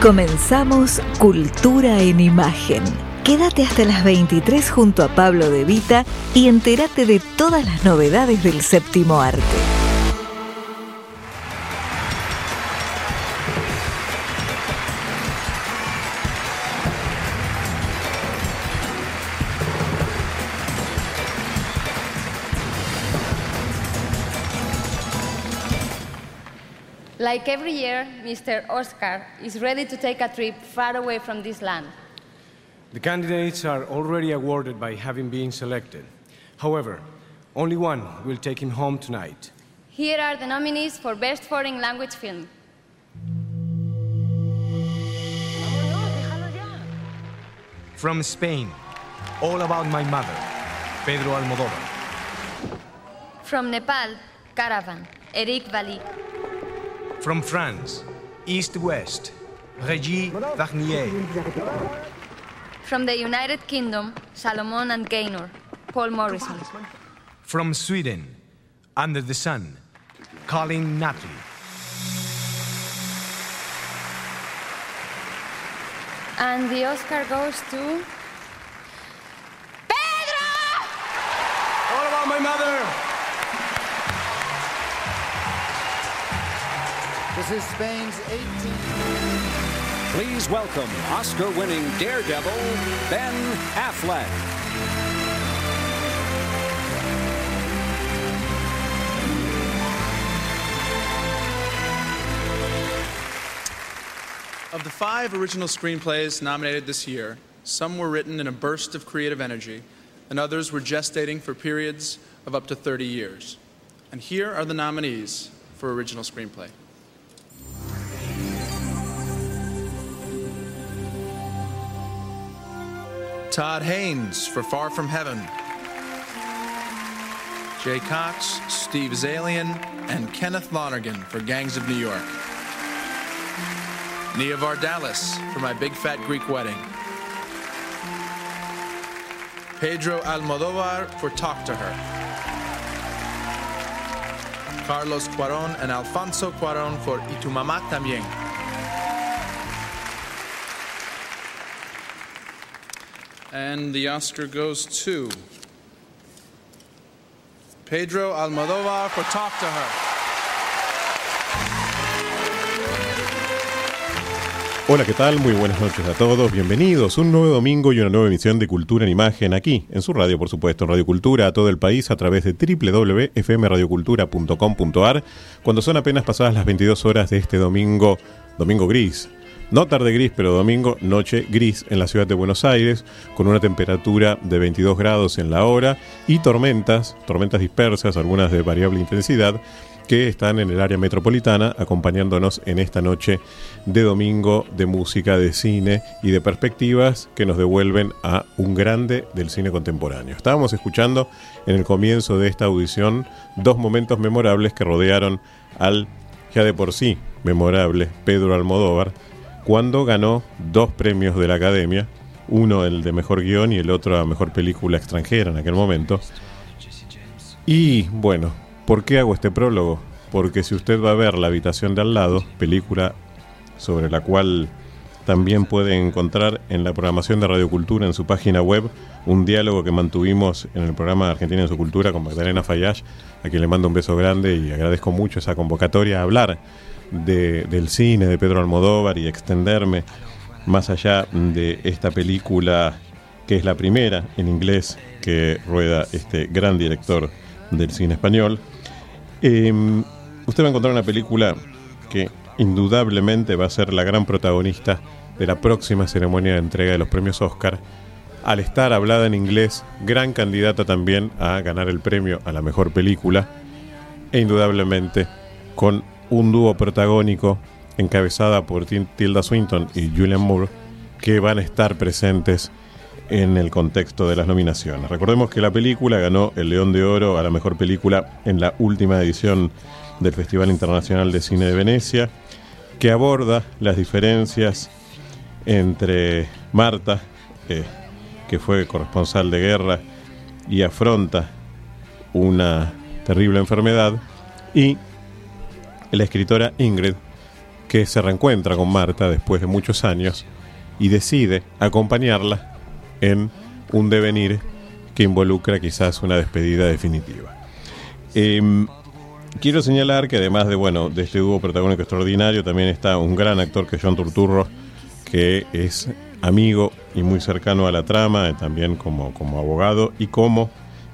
Comenzamos Cultura en Imagen. Quédate hasta las 23 junto a Pablo De Vita y entérate de todas las novedades del séptimo arte. Like every year, Mr. Oscar is ready to take a trip far away from this land. The candidates are already awarded by having been selected. However, only one will take him home tonight. Here are the nominees for Best Foreign Language Film. From Spain, All About My Mother, Pedro Almodóvar. From Nepal, Caravan, Eric Valli. From France, East West, Régis Varnier. From the United Kingdom, Salomon and Gaynor, Paul Morrison. From Sweden, Under the Sun, Colin Nutley. And the Oscar goes to... Pedro! All About My Mother! This is Spain's 18th. Please welcome Oscar-winning daredevil, Ben Affleck. Of the 5 original screenplays nominated this year, some were written in a burst of creative energy, and others were gestating for periods of up to 30 years. And here are the nominees for original screenplay. Todd Haynes for Far From Heaven. Jay Cox, Steve Zalian, and Kenneth Lonergan for Gangs of New York. Nia Vardalos for My Big Fat Greek Wedding. Pedro Almodóvar for Talk to Her. Carlos Cuarón and Alfonso Cuarón for Y Tu Mamá También. And the Oscar goes to Pedro Almodóvar for Talk to Her. Hola, ¿qué tal? Muy buenas noches a todos. Bienvenidos. Un nuevo domingo y una nueva emisión de Cultura en Imagen aquí, en su radio, por supuesto, en Radio Cultura, a todo el país a través de www.fmradiocultura.com.ar, cuando son apenas pasadas las 22 horas de este domingo gris. No tarde gris, pero domingo, noche gris en la ciudad de Buenos Aires, con una temperatura de 22 grados en la hora y tormentas dispersas, algunas de variable intensidad, que están en el área metropolitana acompañándonos en esta noche de domingo de música, de cine y de perspectivas que nos devuelven a un grande del cine contemporáneo. Estábamos escuchando en el comienzo de esta audición 2 momentos memorables que rodearon al ya de por sí memorable Pedro Almodóvar, cuando ganó 2 premios de la Academia, uno el de Mejor Guión y el otro a Mejor Película Extranjera en aquel momento. Y bueno, ¿por qué hago este prólogo? Porque si usted va a ver La habitación de al lado, película sobre la cual también puede encontrar en la programación de Radio Cultura en su página web un diálogo que mantuvimos en el programa Argentina en su Cultura con Magdalena Fayash, a quien le mando un beso grande y agradezco mucho esa convocatoria a hablar del cine de Pedro Almodóvar y extenderme más allá de esta película que es la primera en inglés que rueda este gran director del cine español. Usted va a encontrar una película que indudablemente va a ser la gran protagonista de la próxima ceremonia de entrega de los premios Oscar, al estar hablada en inglés, gran candidata también a ganar el premio a la mejor película, e indudablemente con un dúo protagónico encabezada por Tilda Swinton y Julianne Moore, que van a estar presentes en el contexto de las nominaciones. Recordemos que la película ganó el León de Oro a la mejor película en la última edición del Festival Internacional de Cine de Venecia, que aborda las diferencias entre Marta, que fue corresponsal de guerra y afronta una terrible enfermedad, y la escritora Ingrid, que se reencuentra con Marta después de muchos años y decide acompañarla en un devenir que involucra quizás una despedida definitiva. Quiero señalar que además de este dúo protagónico extraordinario, también está un gran actor que es John Turturro, que es amigo y muy cercano a la trama, también como abogado y como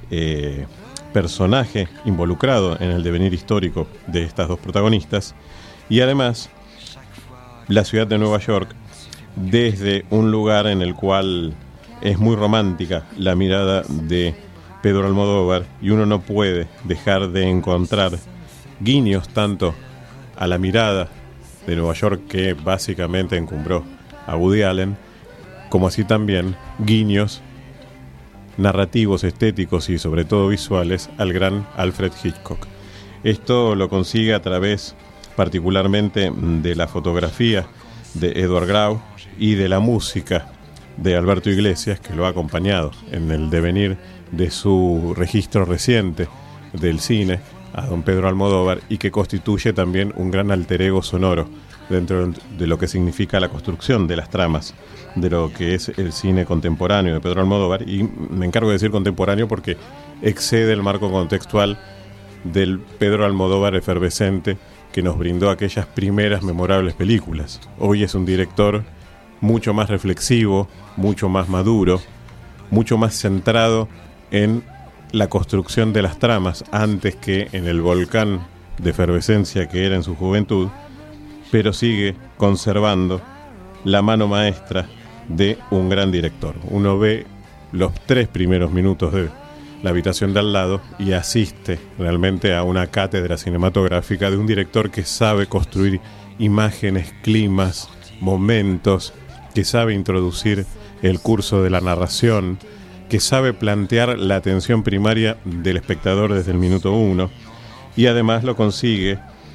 personaje involucrado en el devenir histórico de estas dos protagonistas. Y además, la ciudad de Nueva York, desde un lugar en el cual es muy romántica la mirada de Pedro Almodóvar, y uno no puede dejar de encontrar guiños tanto a la mirada de Nueva York que básicamente encumbró a Woody Allen, como así también guiños narrativos, estéticos y sobre todo visuales al gran Alfred Hitchcock. Esto lo consigue a través particularmente de la fotografía de Edward Grau y de la música de Alberto Iglesias, que lo ha acompañado en el devenir de su registro reciente del cine a don Pedro Almodóvar, y que constituye también un gran alter ego sonoro dentro de lo que significa la construcción de las tramas de lo que es el cine contemporáneo de Pedro Almodóvar. Y me encargo de decir contemporáneo porque excede el marco contextual del Pedro Almodóvar efervescente que nos brindó aquellas primeras memorables películas. Hoy es un director mucho más reflexivo, mucho más maduro, mucho más centrado en la construcción de las tramas antes que en el volcán de efervescencia que era en su juventud, pero sigue conservando la mano maestra de un gran director. Uno ve los 3 primeros minutos de La habitación de al lado y asiste realmente a una cátedra cinematográfica de un director que sabe construir imágenes, climas, momentos, que sabe introducir el curso de la narración, que sabe plantear la atención primaria del espectador desde el minuto 1, y además lo consigue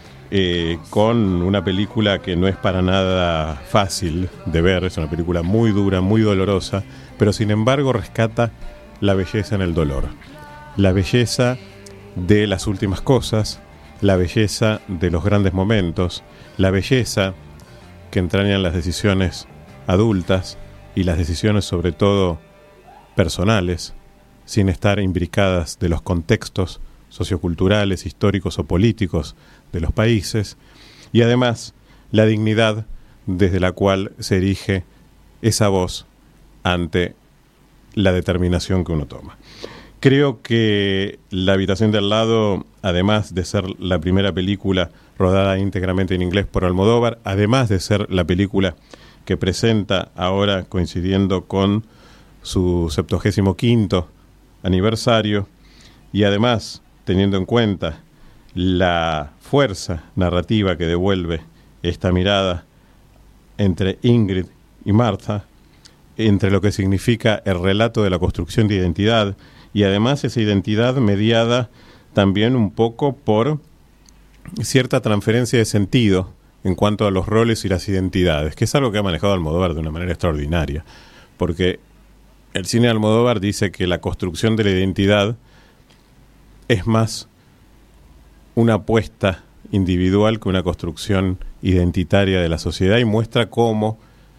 con una película que no es para nada fácil de ver. Es una película muy dura, muy dolorosa, pero sin embargo rescata la belleza en el dolor, la belleza de las últimas cosas, la belleza de los grandes momentos, la belleza que entrañan las decisiones adultas y las decisiones sobre todo personales, sin estar imbricadas de los contextos socioculturales, históricos o políticos de los países, y además la dignidad desde la cual se erige esa voz ante la determinación que uno toma. Creo que La habitación de al lado, además de ser la primera película rodada íntegramente en inglés por Almodóvar, además de ser la película que presenta ahora coincidiendo con su 75º aniversario, y además teniendo en cuenta la fuerza narrativa que devuelve esta mirada entre Ingrid y Martha, entre lo que significa el relato de la construcción de identidad, y además esa identidad mediada también un poco por cierta transferencia de sentido en cuanto a los roles y las identidades, que es algo que ha manejado Almodóvar de una manera extraordinaria, porque el cine de Almodóvar dice que la construcción de la identidad es más una apuesta individual que una construcción identitaria de la sociedad, y muestra cómo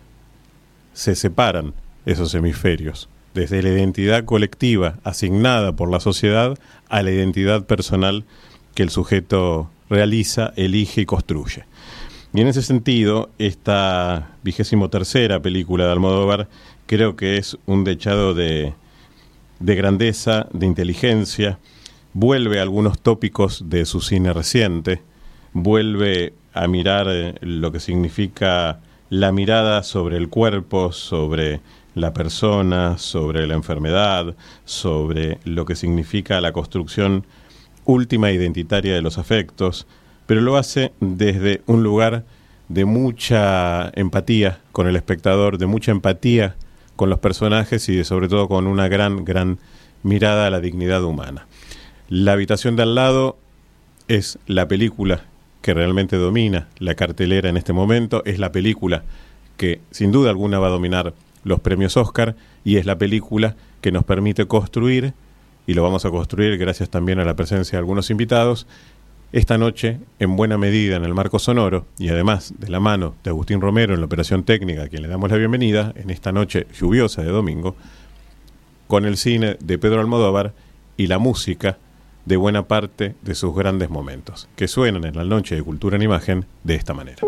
se separan esos hemisferios, desde la identidad colectiva asignada por la sociedad a la identidad personal que el sujeto realiza, elige y construye. Y en ese sentido, esta 23ª película de Almodóvar creo que es un dechado de grandeza, de inteligencia. Vuelve a algunos tópicos de su cine reciente, vuelve a mirar lo que significa la mirada sobre el cuerpo, sobre la persona, sobre la enfermedad, sobre lo que significa la construcción última identitaria de los afectos, pero lo hace desde un lugar de mucha empatía con el espectador, de mucha empatía con los personajes y sobre todo con una gran mirada a la dignidad humana. La habitación de al lado es la película que realmente domina la cartelera en este momento, es la película que sin duda alguna va a dominar los premios Oscar, y es la película que nos permite construir, y lo vamos a construir gracias también a la presencia de algunos invitados, esta noche, en buena medida en el marco sonoro, y además de la mano de Agustín Romero en la operación técnica, a quien le damos la bienvenida, en esta noche lluviosa de domingo, con el cine de Pedro Almodóvar y la música de buena parte de sus grandes momentos, que suenan en la noche de Cultura en Imagen de esta manera.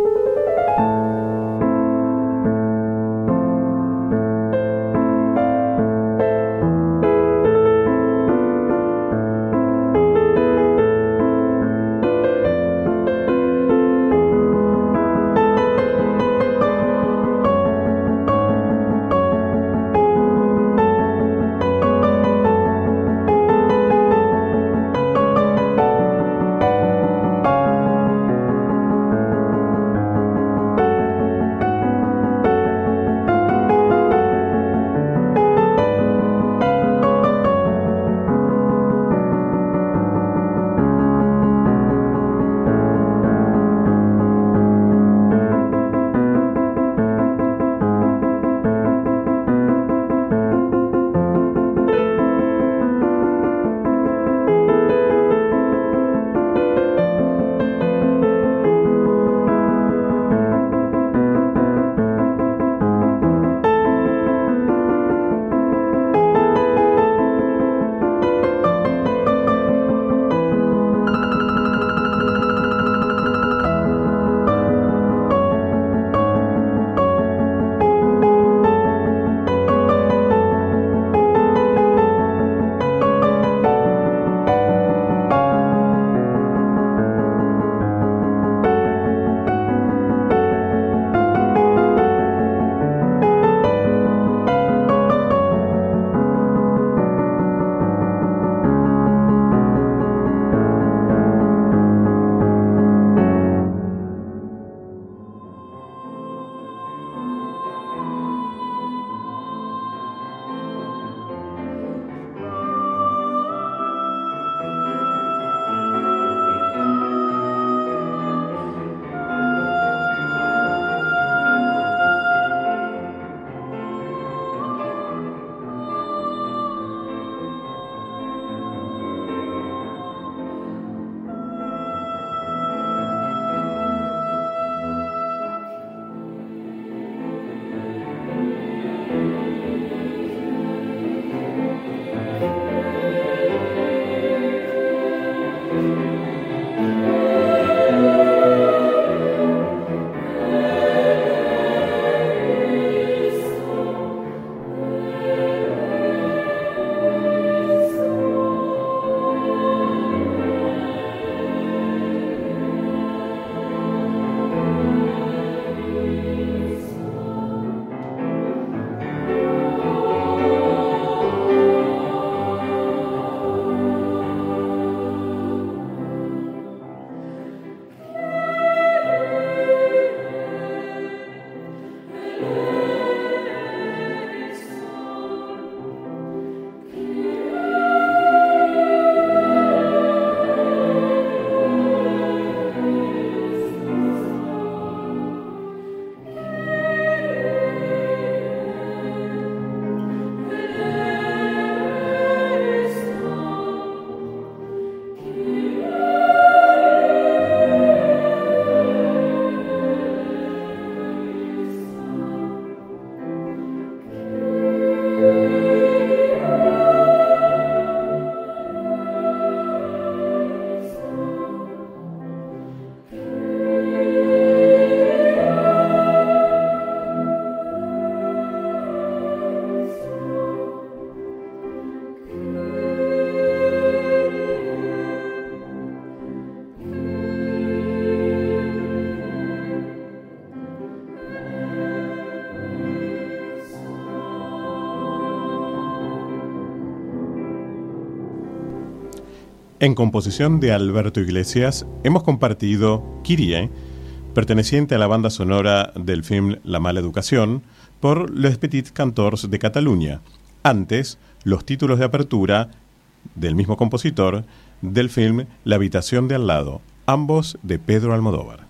En composición de Alberto Iglesias hemos compartido Kyrie, perteneciente a la banda sonora del film La mala educación, por Les Petits Cantors de Cataluña. Antes, los títulos de apertura del mismo compositor del film La habitación de al lado, ambos de Pedro Almodóvar.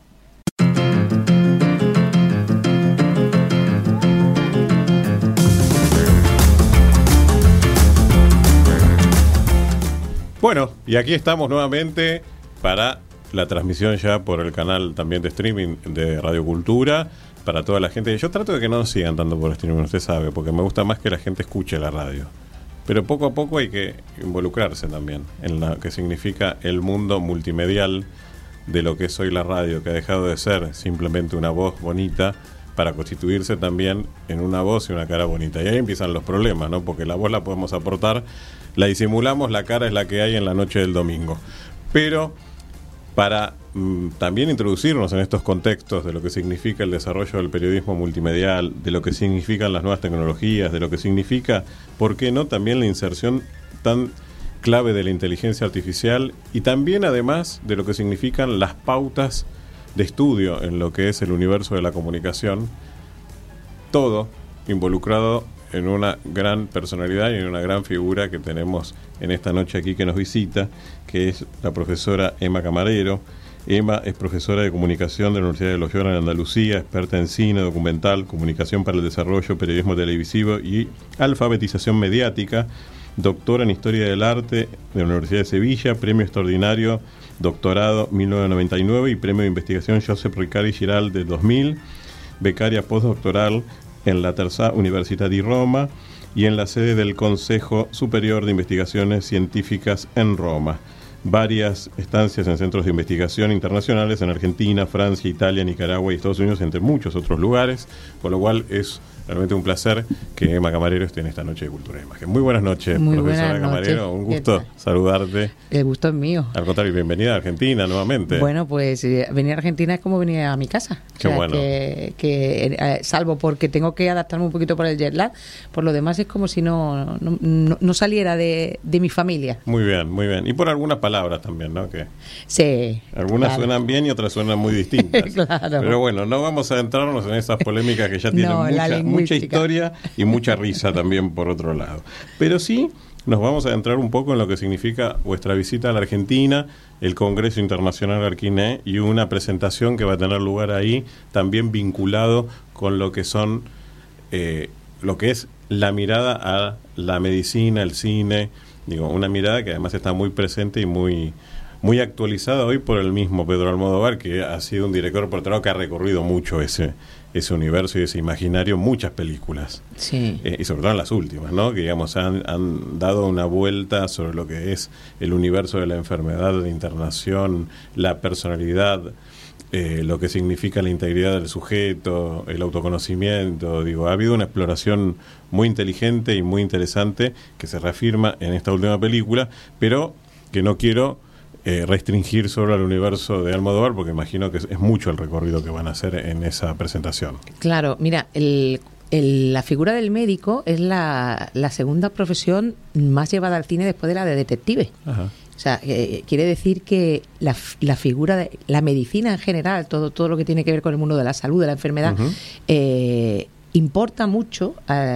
Bueno, y aquí estamos nuevamente para la transmisión ya por el canal también de streaming de Radio Cultura para toda la gente. Yo trato de que no nos sigan tanto por streaming, usted sabe, porque me gusta más que la gente escuche la radio. Pero poco a poco hay que involucrarse también en lo que significa el mundo multimedial de lo que es hoy la radio, que ha dejado de ser simplemente una voz bonita para constituirse también en una voz y una cara bonita. Y ahí empiezan los problemas, ¿no? Porque la voz la podemos aportar, la disimulamos, la cara es la que hay en la noche del domingo. Pero para también introducirnos en estos contextos de lo que significa el desarrollo del periodismo multimedial, de lo que significan las nuevas tecnologías, de lo que significa, ¿por qué no?, también la inserción tan clave de la inteligencia artificial y también además de lo que significan las pautas de estudio en lo que es el universo de la comunicación, todo involucrado en una gran personalidad y en una gran figura que tenemos en esta noche aquí que nos visita, que es la profesora Emma Camarero. Emma es profesora de comunicación de la Universidad de Loyola en Andalucía, experta en cine, documental, comunicación para el desarrollo, periodismo televisivo y alfabetización mediática, doctora en Historia del Arte de la Universidad de Sevilla, premio extraordinario, doctorado 1999 y premio de investigación Josep Ricard i Giral de 2000, becaria postdoctoral en la Terza Universitat di Roma y en la sede del Consejo Superior de Investigaciones Científicas en Roma. Varias estancias en centros de investigación internacionales en Argentina, Francia, Italia, Nicaragua y Estados Unidos, entre muchos otros lugares, con lo cual es realmente un placer que Emma Camarero esté en esta noche de Cultura e Imagen. Muy buenas noches, muy profesora buenas Camarero, noches. un gusto saludarte. El gusto es mío. Al contrario, bienvenida a Argentina nuevamente. Bueno, pues venir a Argentina es como venir a mi casa. Qué bueno. Que salvo porque tengo que adaptarme un poquito por el jet lag, por lo demás es como si no saliera de mi familia. Muy bien, muy bien. Y por algunas palabras también, ¿no? Que sí. Algunas claro. Suenan bien y otras suenan muy distintas. Claro. Pero bueno, no vamos a adentrarnos en esas polémicas que ya tienen mucha historia y mucha risa también por otro lado. Pero sí nos vamos a adentrar un poco en lo que significa vuestra visita a la Argentina, el Congreso Internacional Arquiné y una presentación que va a tener lugar ahí, también vinculado con lo que son lo que es la mirada a la medicina, el cine, digo, una mirada que además está muy presente y muy actualizada hoy por el mismo Pedro Almodóvar, que ha sido un director por trabajo que ha recorrido mucho ese universo y ese imaginario, muchas películas. Sí. Y sobre todo en las últimas, ¿no? Que digamos han dado una vuelta sobre lo que es el universo de la enfermedad, la internación, la personalidad, lo que significa la integridad del sujeto, el autoconocimiento. Digo, ha habido una exploración muy inteligente y muy interesante que se reafirma en esta última película, pero que no quiero restringir solo al universo de Almodóvar, porque imagino que es mucho el recorrido que van a hacer en esa presentación. Claro, mira, la figura del médico es la segunda profesión más llevada al cine después de la de detective. Ajá. O sea, quiere decir que la figura de la medicina en general, todo lo que tiene que ver con el mundo de la salud, de la enfermedad, importa mucho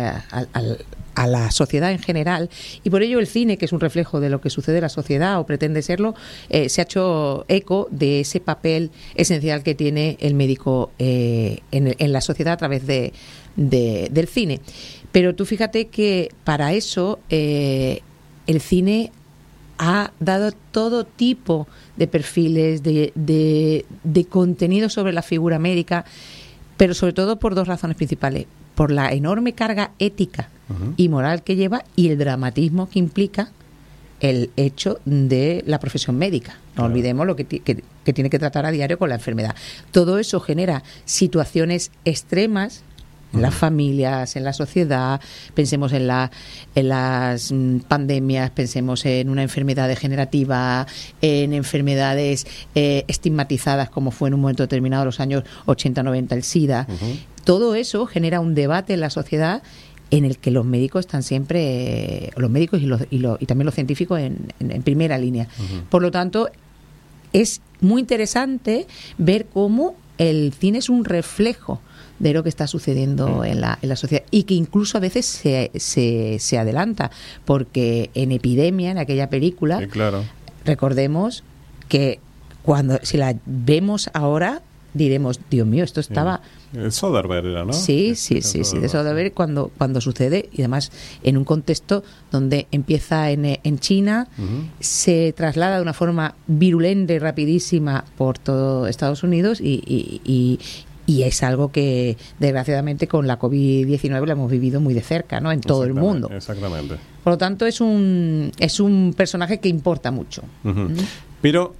a la sociedad en general, y por ello el cine, que es un reflejo de lo que sucede en la sociedad o pretende serlo, se ha hecho eco de ese papel esencial que tiene el médico en la sociedad a través del cine. Pero tú fíjate que para eso el cine ha dado todo tipo de perfiles, de contenido sobre la figura médica, pero sobre todo por dos razones principales: por la enorme carga ética y moral que lleva y el dramatismo que implica el hecho de la profesión médica. No olvidemos lo que tiene que tratar a diario con la enfermedad. Todo eso genera situaciones extremas en las familias, en la sociedad. Pensemos en las pandemias, pensemos en una enfermedad degenerativa, en enfermedades estigmatizadas, como fue en un momento determinado, los años 80-90, el SIDA. Todo eso genera un debate en la sociedad en el que los médicos están siempre, los médicos y también los científicos en primera línea. Por lo tanto, es muy interesante ver cómo el cine es un reflejo de lo que está sucediendo en la sociedad, y que incluso a veces se adelanta, porque en Epidemia, en aquella película, sí, claro, recordemos que si la vemos ahora, diremos, Dios mío, esto estaba... El Soderbergh era, ¿no? Sí, de Soderbergh cuando sucede, y además en un contexto donde empieza en China, se traslada de una forma virulenta y rapidísima por todo Estados Unidos y es algo que desgraciadamente con la COVID-19 lo hemos vivido muy de cerca, ¿no? En todo el mundo. Exactamente. Por lo tanto, es un personaje que importa mucho. Pero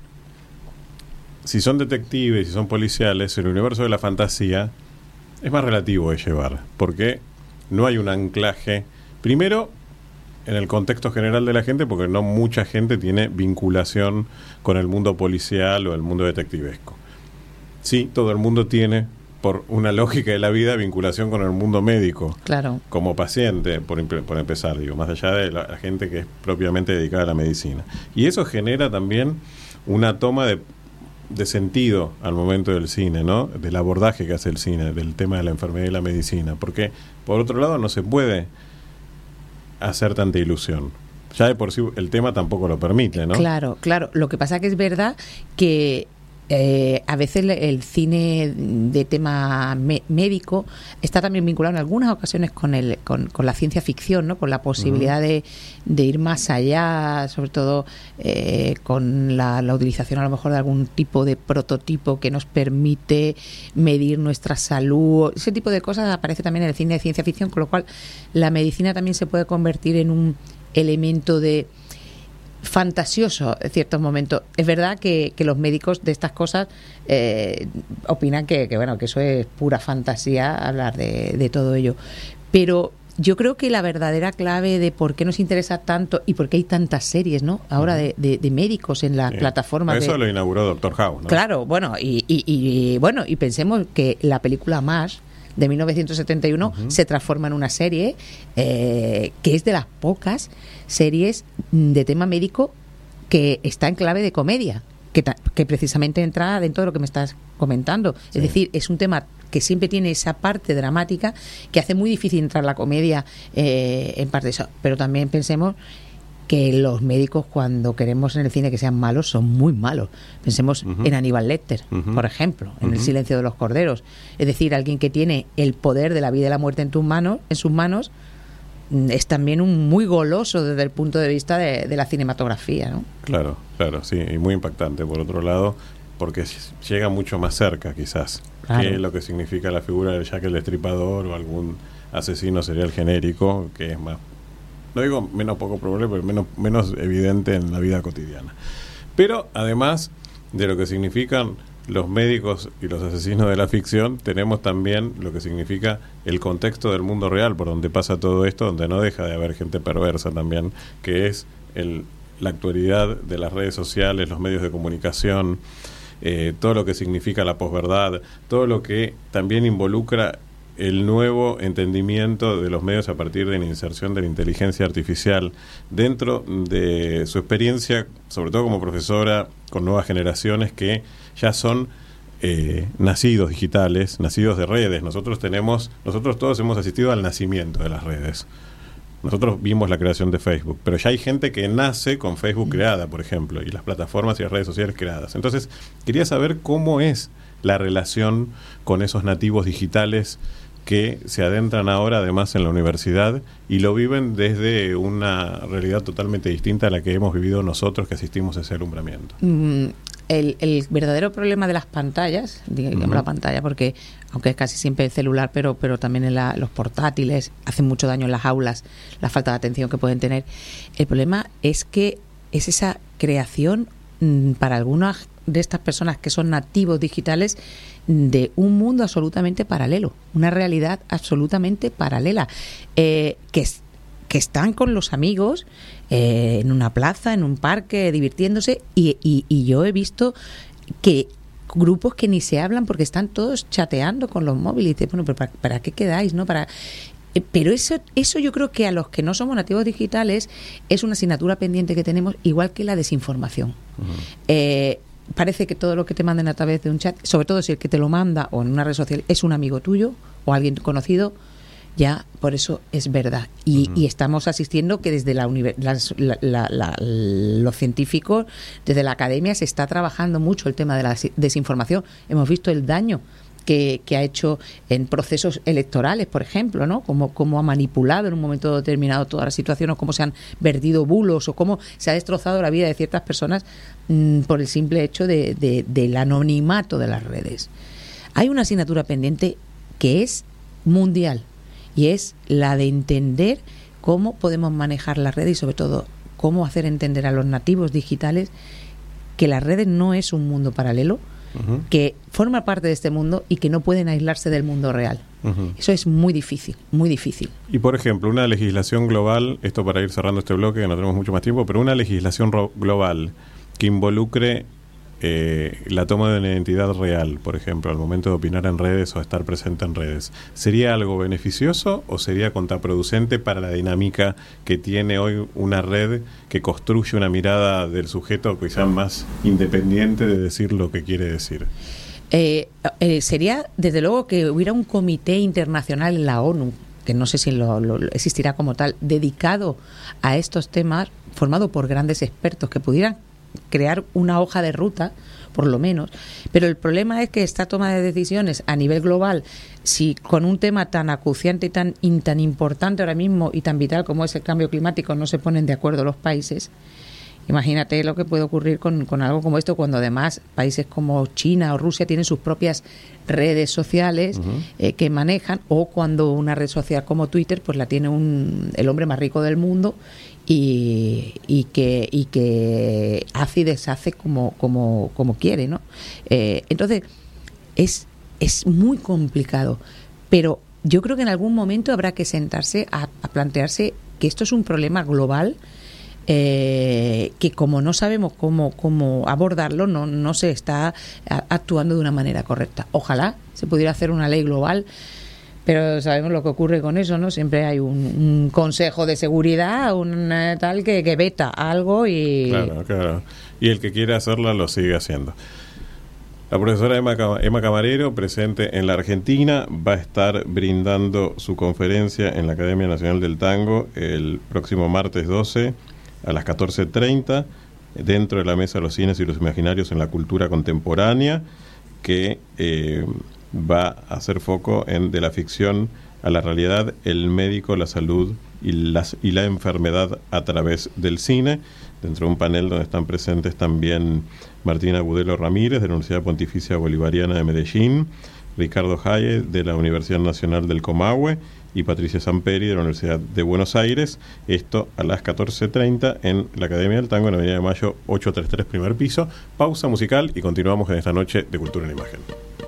si son detectives, si son policiales, el universo de la fantasía es más relativo de llevar, porque no hay un anclaje, primero, en el contexto general de la gente, porque no mucha gente tiene vinculación con el mundo policial o el mundo detectivesco. Sí, todo el mundo tiene, por una lógica de la vida, vinculación con el mundo médico. Claro. Como paciente, por empezar, digo, más allá de la gente que es propiamente dedicada a la medicina. Y eso genera también una toma de sentido al momento del cine, ¿no? Del abordaje que hace el cine, del tema de la enfermedad y la medicina. Porque, por otro lado, no se puede hacer tanta ilusión. Ya de por sí el tema tampoco lo permite, ¿no? Claro. Lo que pasa que es verdad que a veces el cine de tema médico está también vinculado en algunas ocasiones con la ciencia ficción, ¿no? Con la posibilidad de ir más allá, sobre todo con la utilización a lo mejor de algún tipo de prototipo que nos permite medir nuestra salud. Ese tipo de cosas aparece también en el cine de ciencia ficción, con lo cual la medicina también se puede convertir en un elemento de fantasioso en ciertos momentos. Es verdad que los médicos de estas cosas opinan que eso es pura fantasía hablar de todo ello, pero yo creo que la verdadera clave de por qué nos interesa tanto y por qué hay tantas series, ¿no? Ahora de médicos en las plataformas. Eso lo inauguró Doctor House, ¿no? Claro, y pensemos que la película MASH de 1971 se transforma en una serie que es de las pocas series de tema médico que está en clave de comedia, que precisamente entra dentro de lo que me estás comentando. Sí. Es decir, es un tema que siempre tiene esa parte dramática que hace muy difícil entrar la comedia en parte de eso. Pero también pensemos que los médicos, cuando queremos en el cine que sean malos, son muy malos. Pensemos en Aníbal Lecter, por ejemplo, en El silencio de los corderos. Es decir, alguien que tiene el poder de la vida y la muerte en sus manos, es también un muy goloso desde el punto de vista de la cinematografía, ¿no? Claro, sí, y muy impactante, por otro lado, porque llega mucho más cerca, quizás, que lo que significa la figura de Jack el Destripador o algún asesino serial genérico, que es más, no digo menos poco probable, pero menos evidente en la vida cotidiana. Pero además de lo que significan los médicos y los asesinos de la ficción, tenemos también lo que significa el contexto del mundo real por donde pasa todo esto, donde no deja de haber gente perversa también, que es la actualidad de las redes sociales, los medios de comunicación, todo lo que significa la posverdad, todo lo que también involucra el nuevo entendimiento de los medios a partir de la inserción de la inteligencia artificial dentro de su experiencia, sobre todo como profesora, con nuevas generaciones que ya son nacidos digitales, nacidos de redes. Nosotros todos hemos asistido al nacimiento de las redes. Nosotros vimos la creación de Facebook, pero ya hay gente que nace con Facebook creada, por ejemplo, y las plataformas y las redes sociales creadas. Entonces, quería saber cómo es la relación con esos nativos digitales que se adentran ahora además en la universidad y lo viven desde una realidad totalmente distinta a la que hemos vivido nosotros que asistimos a ese alumbramiento. El verdadero problema de las pantallas, digamos la pantalla, porque aunque es casi siempre el celular, pero también en los portátiles, hacen mucho daño en las aulas, la falta de atención que pueden tener. El problema es que es esa creación para algunas de estas personas que son nativos digitales de un mundo absolutamente paralelo, una realidad absolutamente paralela, que están con los amigos en una plaza, en un parque, divirtiéndose, y yo he visto que grupos que ni se hablan porque están todos chateando con los móviles y dicen, bueno, pero ¿para qué quedáis? ¿No? Pero eso yo creo que a los que no somos nativos digitales es una asignatura pendiente que tenemos, igual que la desinformación. Parece que todo lo que te manden a través de un chat, sobre todo si el que te lo manda o en una red social es un amigo tuyo o alguien conocido, ya por eso es verdad. Y estamos asistiendo que desde los científicos, desde la academia, se está trabajando mucho el tema de la desinformación. Hemos visto el daño que ha hecho en procesos electorales, por ejemplo, ¿no? Cómo ha manipulado en un momento determinado toda la situación, o cómo se han vertido bulos, o cómo se ha destrozado la vida de ciertas personas por el simple hecho del anonimato de las redes. Hay una asignatura pendiente que es mundial, y es la de entender cómo podemos manejar las redes y, sobre todo, cómo hacer entender a los nativos digitales que las redes no es un mundo paralelo, que forma parte de este mundo y que no pueden aislarse del mundo real. Eso es muy difícil, muy difícil. Y, por ejemplo, una legislación global, esto para ir cerrando este bloque, que no tenemos mucho más tiempo, pero una legislación global que involucre la toma de una identidad real, por ejemplo, al momento de opinar en redes o estar presente en redes, ¿sería algo beneficioso o sería contraproducente para la dinámica que tiene hoy una red que construye una mirada del sujeto quizás más independiente de decir lo que quiere decir? Sería, desde luego, que hubiera un comité internacional en la ONU, que no sé si existirá como tal, dedicado a estos temas, formado por grandes expertos que pudieran crear una hoja de ruta, por lo menos. Pero el problema es que esta toma de decisiones a nivel global, si con un tema tan acuciante y tan importante ahora mismo y tan vital como es el cambio climático no se ponen de acuerdo los países, imagínate lo que puede ocurrir con algo como esto, cuando además países como China o Rusia tienen sus propias redes sociales que manejan, o cuando una red social como Twitter pues la tiene el hombre más rico del mundo y que hace y deshace como quiere, ¿no? Entonces es muy complicado, pero yo creo que en algún momento habrá que sentarse a plantearse que esto es un problema global, que como no sabemos cómo abordarlo, no se está actuando de una manera correcta. Ojalá se pudiera hacer una ley global, pero sabemos lo que ocurre con eso, ¿no? Siempre hay un consejo de seguridad, tal que veta algo y... Claro. Y el que quiere hacerla lo sigue haciendo. La profesora Emma Camarero, presente en la Argentina, va a estar brindando su conferencia en la Academia Nacional del Tango el próximo martes 12 a las 14:30, dentro de la Mesa de los Cines y los Imaginarios en la Cultura Contemporánea, que va a hacer foco de la ficción a la realidad, el médico, la salud y la enfermedad a través del cine, dentro de un panel donde están presentes también Martina Agudelo Ramírez, de la Universidad Pontificia Bolivariana de Medellín, Ricardo Haye, de la Universidad Nacional del Comahue, y Patricia Samperi, de la Universidad de Buenos Aires. Esto a las 14:30 en la Academia del Tango, en Avenida de Mayo 833, primer piso. Pausa musical y continuamos en esta noche de Cultura en Imagen.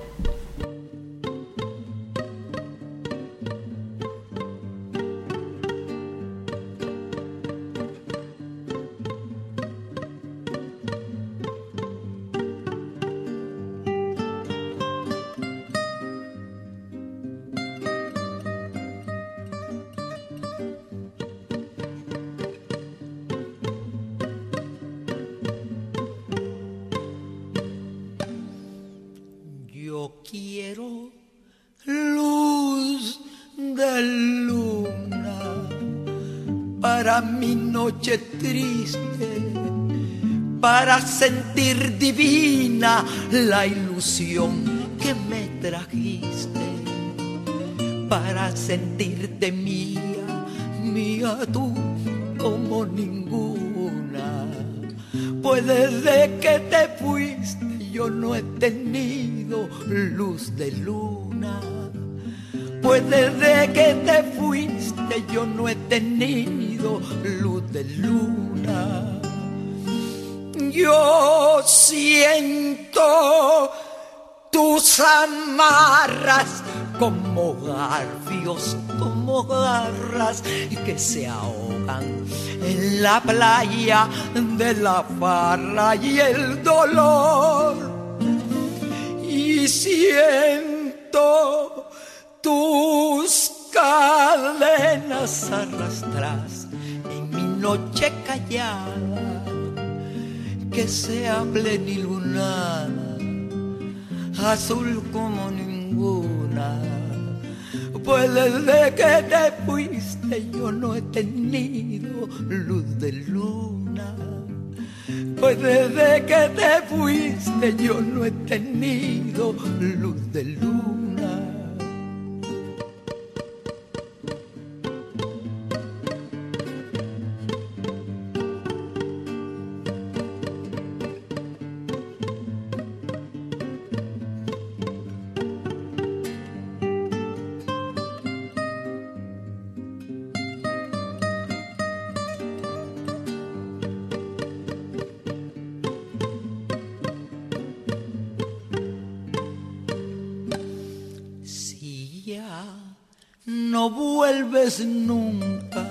Quiero luz de luna para mi noche triste, para sentir divina la ilusión que me trajiste, para sentirte mía, mía tú como ninguna. Pues desde que te fuiste yo no he tenido luz de luna, pues desde que te fuiste yo no he tenido luz de luna. Yo siento tus amarras como garfios, como garras que se ahogan en la playa de la farra y el dolor. Y siento tus cadenas arrastras en mi noche callada, que sea plenilunada, azul como ninguna. Pues desde que te fuiste yo no he tenido luz de luna. Pues desde que te fuiste yo no he tenido luz de luna. No vuelves nunca,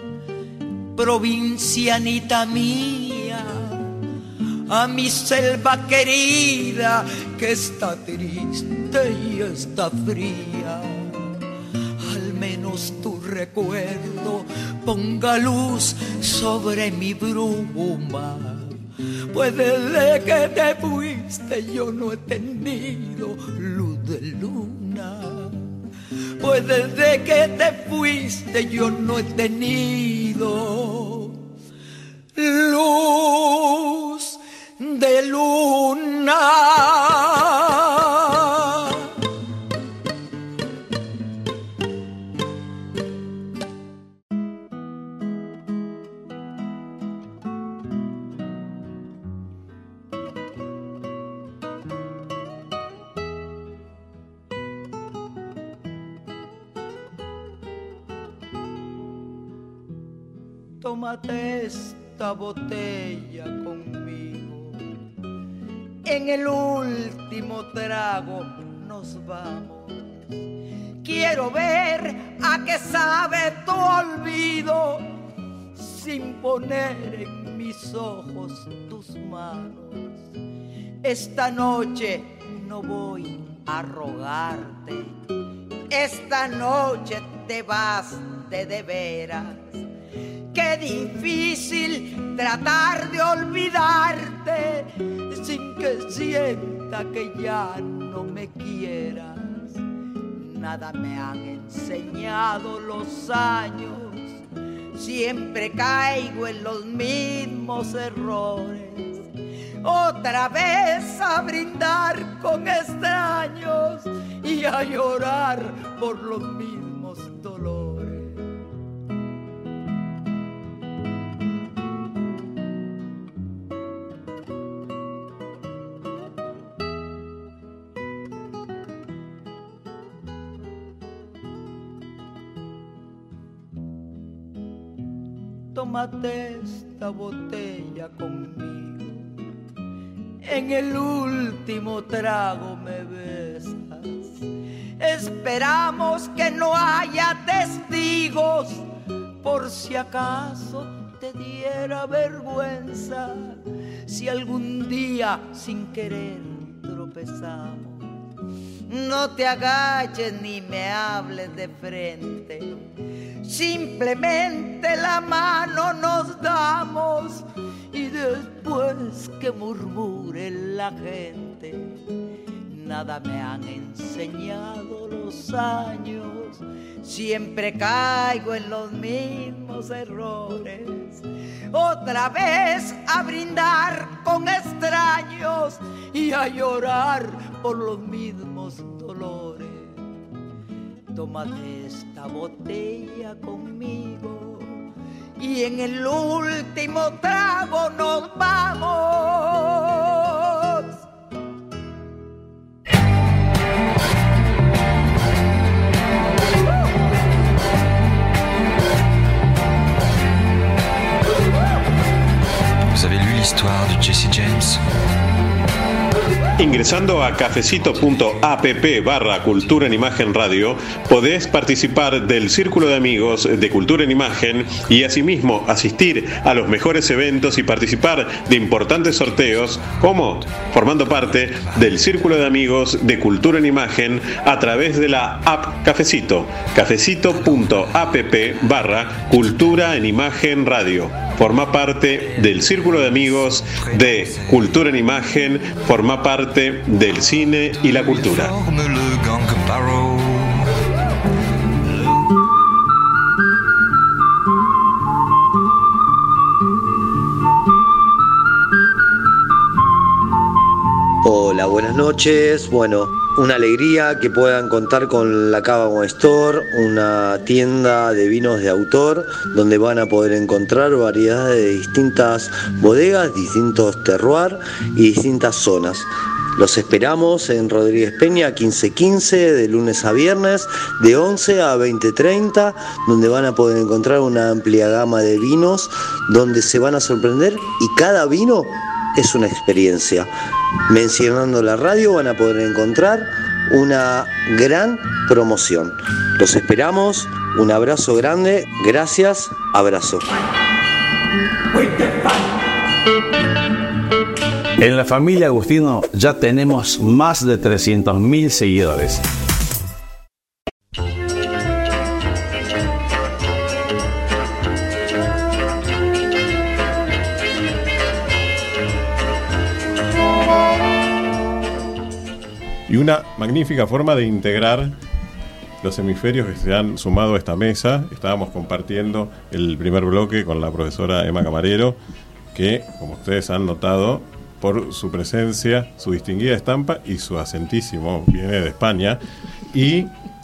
provincianita mía, a mi selva querida que está triste y está fría. Al menos tu recuerdo ponga luz sobre mi bruma, pues desde que te fuiste yo no he tenido luz de luna. Pues desde que te fuiste yo no he tenido luz de luna. Tómate esta botella conmigo, en el último trago nos vamos. Quiero ver a qué sabe tu olvido, sin poner en mis ojos tus manos. Esta noche no voy a rogarte, esta noche te vas de veras. Qué difícil tratar de olvidarte sin que sienta que ya no me quieras. Nada me han enseñado los años, siempre caigo en los mismos errores. Otra vez a brindar con extraños y a llorar por los mismos dolores. Tómate esta botella conmigo, en el último trago me besas. Esperamos que no haya testigos, por si acaso te diera vergüenza, si algún día sin querer tropezamos. No te agaches ni me hables de frente, simplemente la mano nos damos y después que murmure la gente. Nada me han enseñado los años, siempre caigo en los mismos errores. Otra vez a brindar con extraños y a llorar por los mismos dolores. Tómate esta botella conmigo y en el último trago nos vamos. Vous avez lu l'histoire de Jesse James? Ingresando a cafecito.app/Cultura en Imagen Radio, podés participar del Círculo de Amigos de Cultura en Imagen y asimismo asistir a los mejores eventos y participar de importantes sorteos, como formando parte del Círculo de Amigos de Cultura en Imagen a través de la app Cafecito, cafecito.app/Cultura en Imagen Radio. Forma parte del Círculo de Amigos de Cultura en Imagen, forma parte del cine y la cultura. buenas noches. Bueno, una alegría que puedan contar con la Cava Wine Store, una tienda de vinos de autor donde van a poder encontrar variedades de distintas bodegas, distintos terroirs y distintas zonas. Los esperamos en Rodríguez Peña 1515 de lunes a viernes de 11 a 20:30, donde van a poder encontrar una amplia gama de vinos donde se van a sorprender y cada vino es una experiencia. Mencionando la radio van a poder encontrar una gran promoción. Los esperamos, un abrazo grande, gracias, abrazo. En la familia Agustino ya tenemos más de 300.000 seguidores. Y una magnífica forma de integrar los hemisferios que se han sumado a esta mesa. Estábamos compartiendo el primer bloque con la profesora Emma Camarero, que, como ustedes han notado, por su presencia, su distinguida estampa y su acentísimo, viene de España, y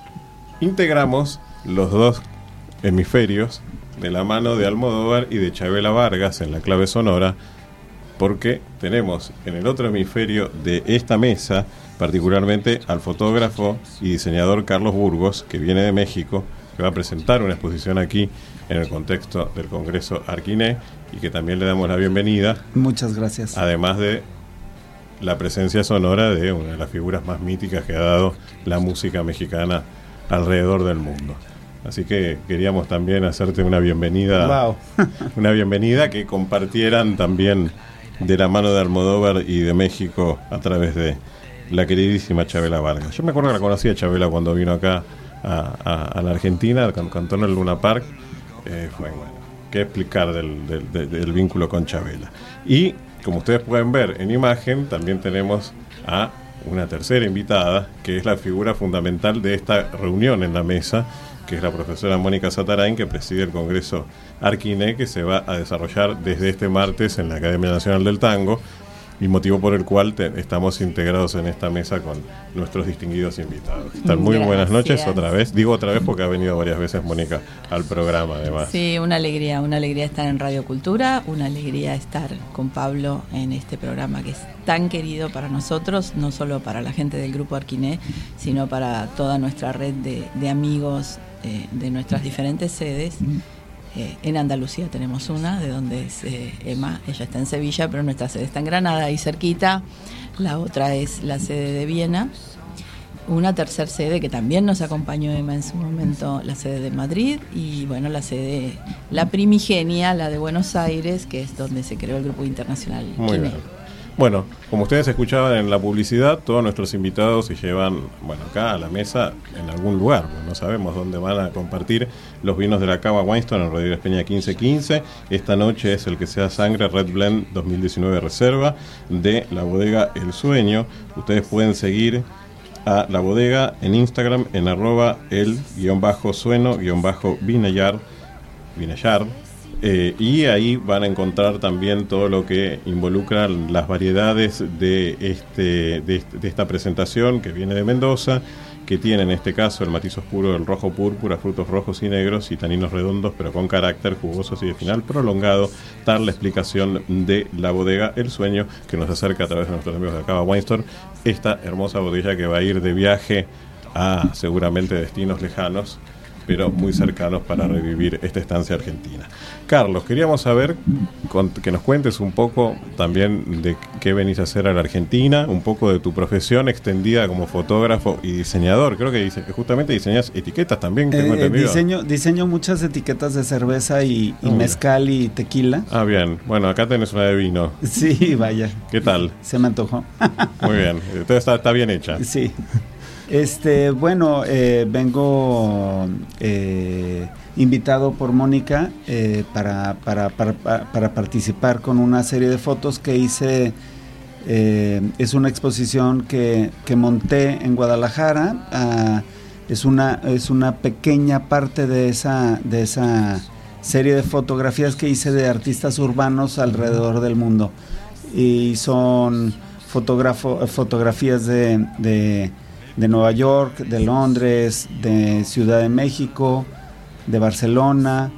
integramos los dos hemisferios de la mano de Almodóvar y de Chabela Vargas en la clave sonora, porque tenemos en el otro hemisferio de esta mesa particularmente al fotógrafo y diseñador Carlos Burgos, que viene de México, que va a presentar una exposición aquí en el contexto del Congreso Arquiné, y que también le damos la bienvenida. Muchas gracias. Además de la presencia sonora de una de las figuras más míticas que ha dado la música mexicana alrededor del mundo. Así que queríamos también hacerte una bienvenida. Wow. Una bienvenida que compartieran también de la mano de Almodóvar y de México a través de la queridísima Chabela Vargas. Yo me acuerdo que la conocí a Chabela cuando vino acá a la Argentina, cantó en el Luna Park. Fue bueno, qué explicar del vínculo con Chabela. Y como ustedes pueden ver en imagen, también tenemos a una tercera invitada, que es la figura fundamental de esta reunión en la mesa, que es la profesora Mónica Zatarain, que preside el Congreso Arquiné, que se va a desarrollar desde este martes en la Academia Nacional del Tango, y motivo por el cual estamos integrados en esta mesa con nuestros distinguidos invitados. Están muy buenas noches otra vez. Digo otra vez porque ha venido varias veces Mónica al programa, además. Sí, una alegría estar en Radio Cultura, una alegría estar con Pablo en este programa que es tan querido para nosotros, no solo para la gente del Grupo Arquiné, sino para toda nuestra red de amigos de nuestras diferentes sedes. En Andalucía tenemos una, de donde es Emma, ella está en Sevilla, pero nuestra sede está en Granada, ahí cerquita. La otra es la sede de Viena. Una tercera sede que también nos acompañó Emma en su momento, la sede de Madrid, y bueno, la sede, la primigenia, la de Buenos Aires, que es donde se creó el Grupo Internacional Muy Quiné. bien. Bueno, como ustedes escuchaban en la publicidad, todos nuestros invitados se llevan, bueno, acá a la mesa en algún lugar, no sabemos dónde van a compartir los vinos de la Cava Wine Store en Rodríguez Peña 1515. Esta noche es el que sea sangre Red Blend 2019 Reserva de la bodega El Sueño. Ustedes pueden seguir a la bodega en Instagram en @el_sueno_vineyard. Y ahí van a encontrar también todo lo que involucra las variedades de esta presentación que viene de Mendoza, que tiene en este caso el matiz oscuro del rojo púrpura, frutos rojos y negros y taninos redondos pero con carácter, jugosos y de final prolongado. Tal la explicación de la bodega El Sueño, que nos acerca a través de nuestros amigos de Cava Wine Store esta hermosa botella que va a ir de viaje a seguramente destinos lejanos, pero muy cercanos para revivir esta estancia argentina. Carlos, queríamos saber que nos cuentes un poco también de qué venís a hacer a la Argentina, un poco de tu profesión extendida como fotógrafo y diseñador. Creo que justamente diseñas etiquetas también, tengo entendido. Diseño muchas etiquetas de cerveza y mezcal y tequila. Ah, bien. Bueno, acá tenés una de vino. Sí, vaya. ¿Qué tal? Se me antojó. Muy bien. Entonces está bien hecha. Sí. Bueno, vengo invitado por Mónica para participar con una serie de fotos que hice. Es una exposición que monté en Guadalajara. Es una pequeña parte de esa serie de fotografías que hice de artistas urbanos alrededor del mundo, y son fotografías de Nueva York, de Londres, de Ciudad de México, de Barcelona,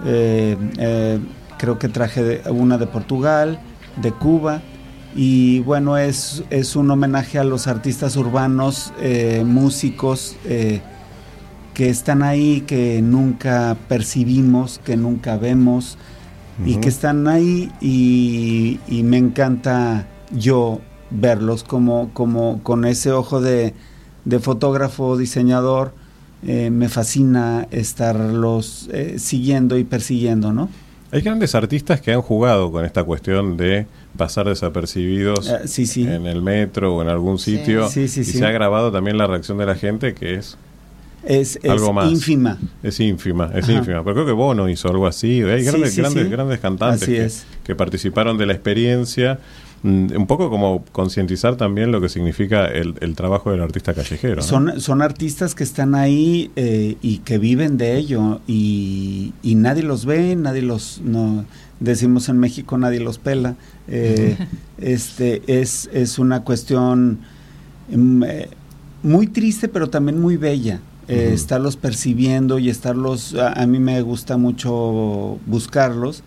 creo que traje una de Portugal, de Cuba, y bueno, es un homenaje a los artistas urbanos, músicos que están ahí, que nunca percibimos, que nunca vemos, y que están ahí, y me encanta yo verlos como con ese ojo de fotógrafo, diseñador. Me fascina estarlos siguiendo y persiguiendo, ¿no? Hay grandes artistas que han jugado con esta cuestión de pasar desapercibidos en el metro o en algún sitio, y se ha grabado también la reacción de la gente, que es algo más ínfima. Es ínfima, pero creo que Bono hizo algo así. Hay grandes cantantes que participaron de la experiencia, un poco como concientizar también lo que significa el trabajo del artista callejero, ¿no? Son artistas que están ahí y que viven de ello, y nadie los ve, decimos en México, nadie los pela. Es una cuestión muy triste, pero también muy bella. Estarlos percibiendo y estarlos, a mí me gusta mucho buscarlos.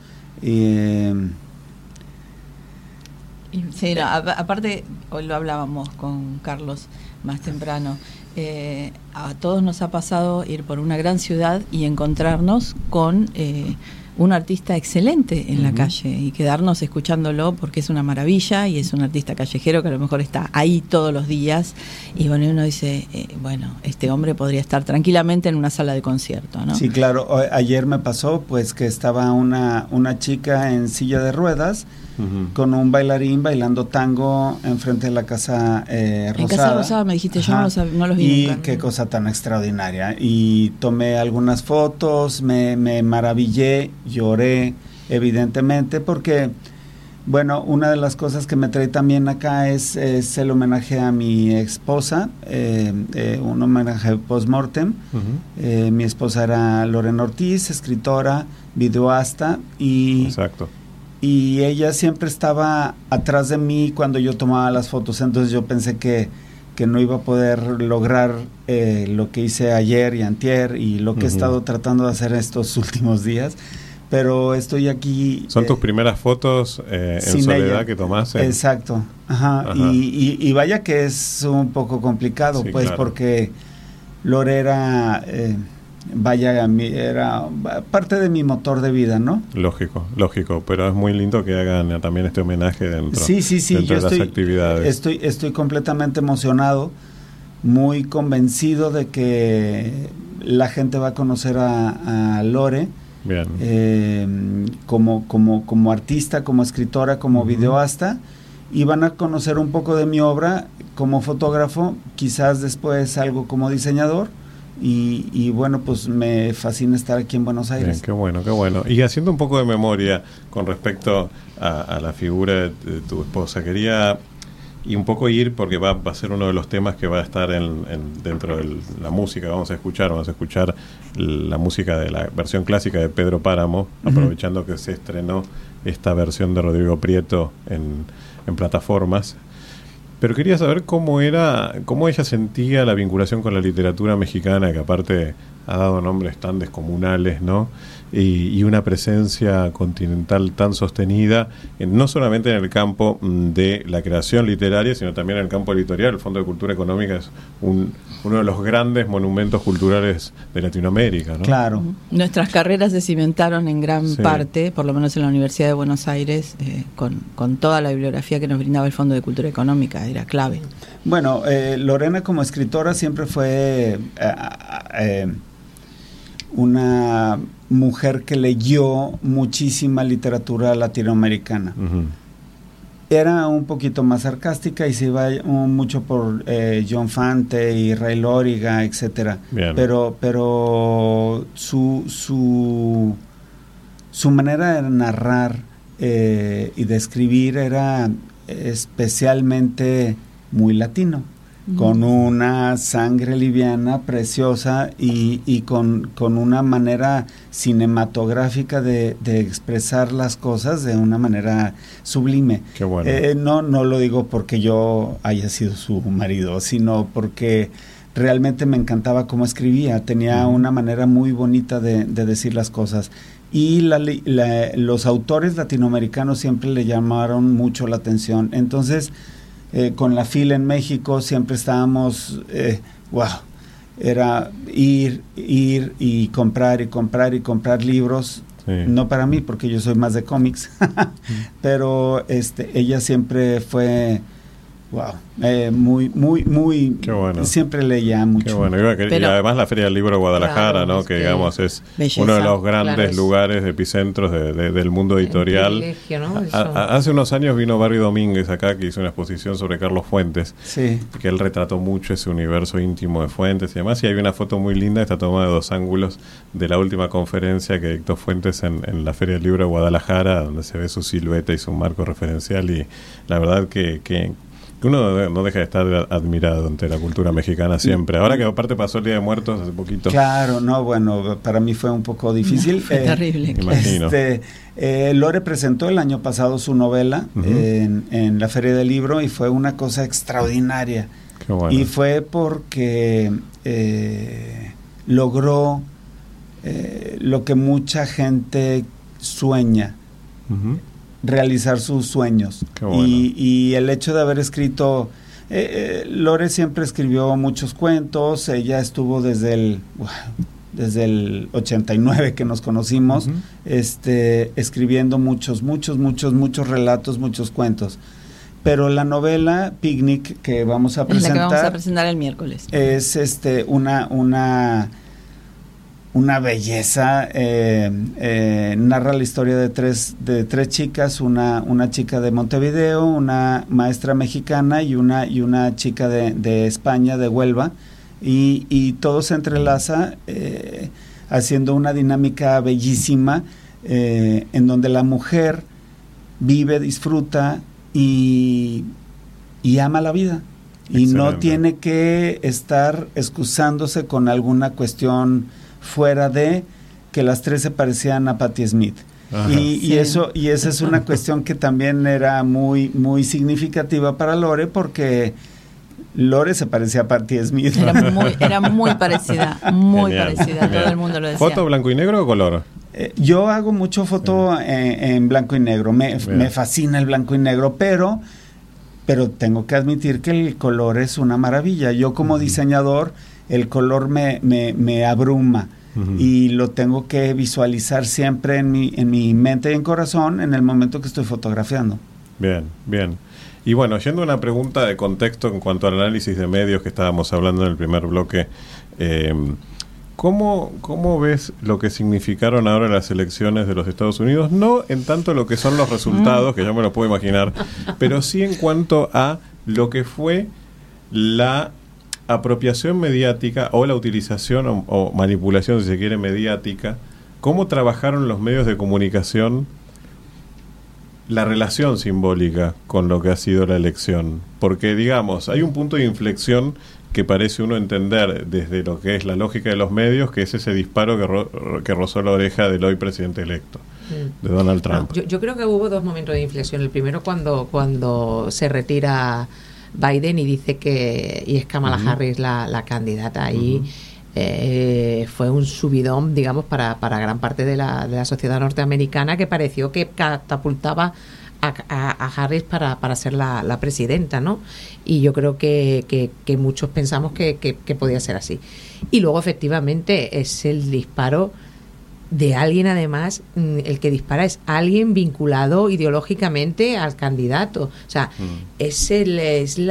Sí, aparte, hoy lo hablábamos con Carlos más temprano, a todos nos ha pasado ir por una gran ciudad y encontrarnos con un artista excelente en la calle y quedarnos escuchándolo, porque es una maravilla y es un artista callejero que a lo mejor está ahí todos los días, y bueno, uno dice, este hombre podría estar tranquilamente en una sala de concierto, ¿no? Sí, claro. Ayer me pasó pues que estaba una chica en silla de ruedas con un bailarín bailando tango enfrente de la Casa Rosada. En Casa Rosada me dijiste, yo no los vi y nunca. Qué cosa tan extraordinaria. Y tomé algunas fotos, me maravillé, lloré, evidentemente, porque, bueno, una de las cosas que me trae también acá es el homenaje a mi esposa, un homenaje post-mortem. Mi esposa era Lorena Ortiz, escritora, videoasta, y... Exacto. Y ella siempre estaba atrás de mí cuando yo tomaba las fotos, entonces yo pensé que no iba a poder lograr lo que hice ayer y antier, y lo que he estado tratando de hacer estos últimos días, pero estoy aquí. ¿Son tus primeras fotos en soledad ella, que tomaste? Exacto, y vaya que es un poco complicado, pues, claro, porque Lore era... era parte de mi motor de vida, ¿no? Lógico, pero es muy lindo que hagan también este homenaje dentro de las actividades. Estoy completamente emocionado, muy convencido de que la gente va a conocer a Lore. Bien. Como artista, como escritora, como videoasta, y van a conocer un poco de mi obra como fotógrafo, quizás después algo como diseñador. Y bueno, pues me fascina estar aquí en Buenos Aires. Bien, qué bueno. Y haciendo un poco de memoria con respecto a la figura de tu esposa, quería y un poco ir, porque va a ser uno de los temas que va a estar dentro de la música. Vamos a escuchar la música de la versión clásica de Pedro Páramo, aprovechando que se estrenó esta versión de Rodrigo Prieto en plataformas. Pero quería saber cómo ella sentía la vinculación con la literatura mexicana, que aparte ha dado nombres tan descomunales, ¿no? Y una presencia continental tan sostenida, no solamente en el campo de la creación literaria, sino también en el campo editorial. El Fondo de Cultura Económica es uno de los grandes monumentos culturales de Latinoamérica, ¿no? Claro. Nuestras carreras se cimentaron en gran parte, por lo menos en la Universidad de Buenos Aires, con toda la bibliografía que nos brindaba el Fondo de Cultura Económica, era clave. Bueno, Lorena como escritora siempre fue una mujer que leyó muchísima literatura latinoamericana. Era un poquito más sarcástica y se iba mucho por John Fante y Ray Lóriga, etcétera. Pero su manera de narrar y de escribir era especialmente muy latino. con una sangre liviana, preciosa y con una manera cinematográfica de expresar las cosas de una manera sublime. Qué bueno. No lo digo porque yo haya sido su marido, sino porque realmente me encantaba cómo escribía. Tenía una manera muy bonita de decir las cosas. Y los autores latinoamericanos siempre le llamaron mucho la atención. Entonces, con la fila en México siempre estábamos, era ir y comprar libros. Sí. No para mí, porque yo soy más de cómics, pero ella siempre fue... muy qué bueno. Siempre leía mucho. Qué bueno. Y además la Feria del Libro de Guadalajara, ¿no? Que digamos es belleza, uno de los grandes lugares, epicentros del mundo editorial. ¿No? Hace unos años vino Barry Domínguez acá, que hizo una exposición sobre Carlos Fuentes, sí, que él retrató mucho ese universo íntimo de Fuentes y demás, y hay una foto muy linda, está tomada de 2 ángulos de la última conferencia que dictó Fuentes en la Feria del Libro de Guadalajara, donde se ve su silueta y su marco referencial, y la verdad que uno no deja de estar admirado ante la cultura mexicana siempre. Ahora que aparte pasó el Día de Muertos hace poquito. Claro, bueno, para mí fue un poco difícil. Fue terrible. Imagino. Lore presentó el año pasado su novela en la Feria del Libro y fue una cosa extraordinaria. Qué bueno. Y fue porque logró lo que mucha gente sueña. Realizar sus sueños. Bueno. Y el hecho de haber escrito Lore siempre escribió muchos cuentos. Ella estuvo desde el 89 que nos conocimos, escribiendo muchos relatos, muchos cuentos. Pero la novela Picnic que vamos a presentar, es la que vamos a presentar el miércoles, es una belleza. Narra la historia de tres chicas, una chica de Montevideo, una maestra mexicana y una chica de España, de Huelva, y todo se entrelaza haciendo una dinámica bellísima en donde la mujer vive, disfruta y ama la vida. Y Excelente. No tiene que estar excusándose con alguna cuestión fuera de que las tres se parecían a Patti Smith. Y esa es una cuestión que también era muy, muy significativa para Lore, porque Lore se parecía a Patti Smith. Era muy parecida, Genial. todo el mundo lo decía. ¿Foto blanco y negro o color? Yo hago mucho foto en blanco y negro, me fascina el blanco y negro, pero tengo que admitir que el color es una maravilla. Yo como diseñador, el color me abruma y lo tengo que visualizar siempre en mi mente y en corazón en el momento que estoy fotografiando. Bien. Y bueno, yendo a una pregunta de contexto en cuanto al análisis de medios que estábamos hablando en el primer bloque, ¿cómo ves lo que significaron ahora las elecciones de los Estados Unidos? No en tanto lo que son los resultados, que yo me lo puedo imaginar, pero sí en cuanto a lo que fue la apropiación mediática o la utilización o manipulación, si se quiere, mediática. ¿Cómo trabajaron los medios de comunicación la relación simbólica con lo que ha sido la elección? Porque, digamos, hay un punto de inflexión que parece uno entender desde lo que es la lógica de los medios, que es ese disparo que rozó la oreja del hoy presidente electo, de Donald Trump. Yo creo que hubo 2 momentos de inflexión. El primero cuando se retira Biden y dice y es Kamala Harris la candidata. Ahí fue un subidón, digamos, para gran parte de la sociedad norteamericana, que pareció que catapultaba a Harris para ser la presidenta, ¿no? Y yo creo que muchos pensamos que podía ser así. Y luego, efectivamente, es el disparo de alguien, además, el que dispara es alguien vinculado ideológicamente al candidato. O sea, es el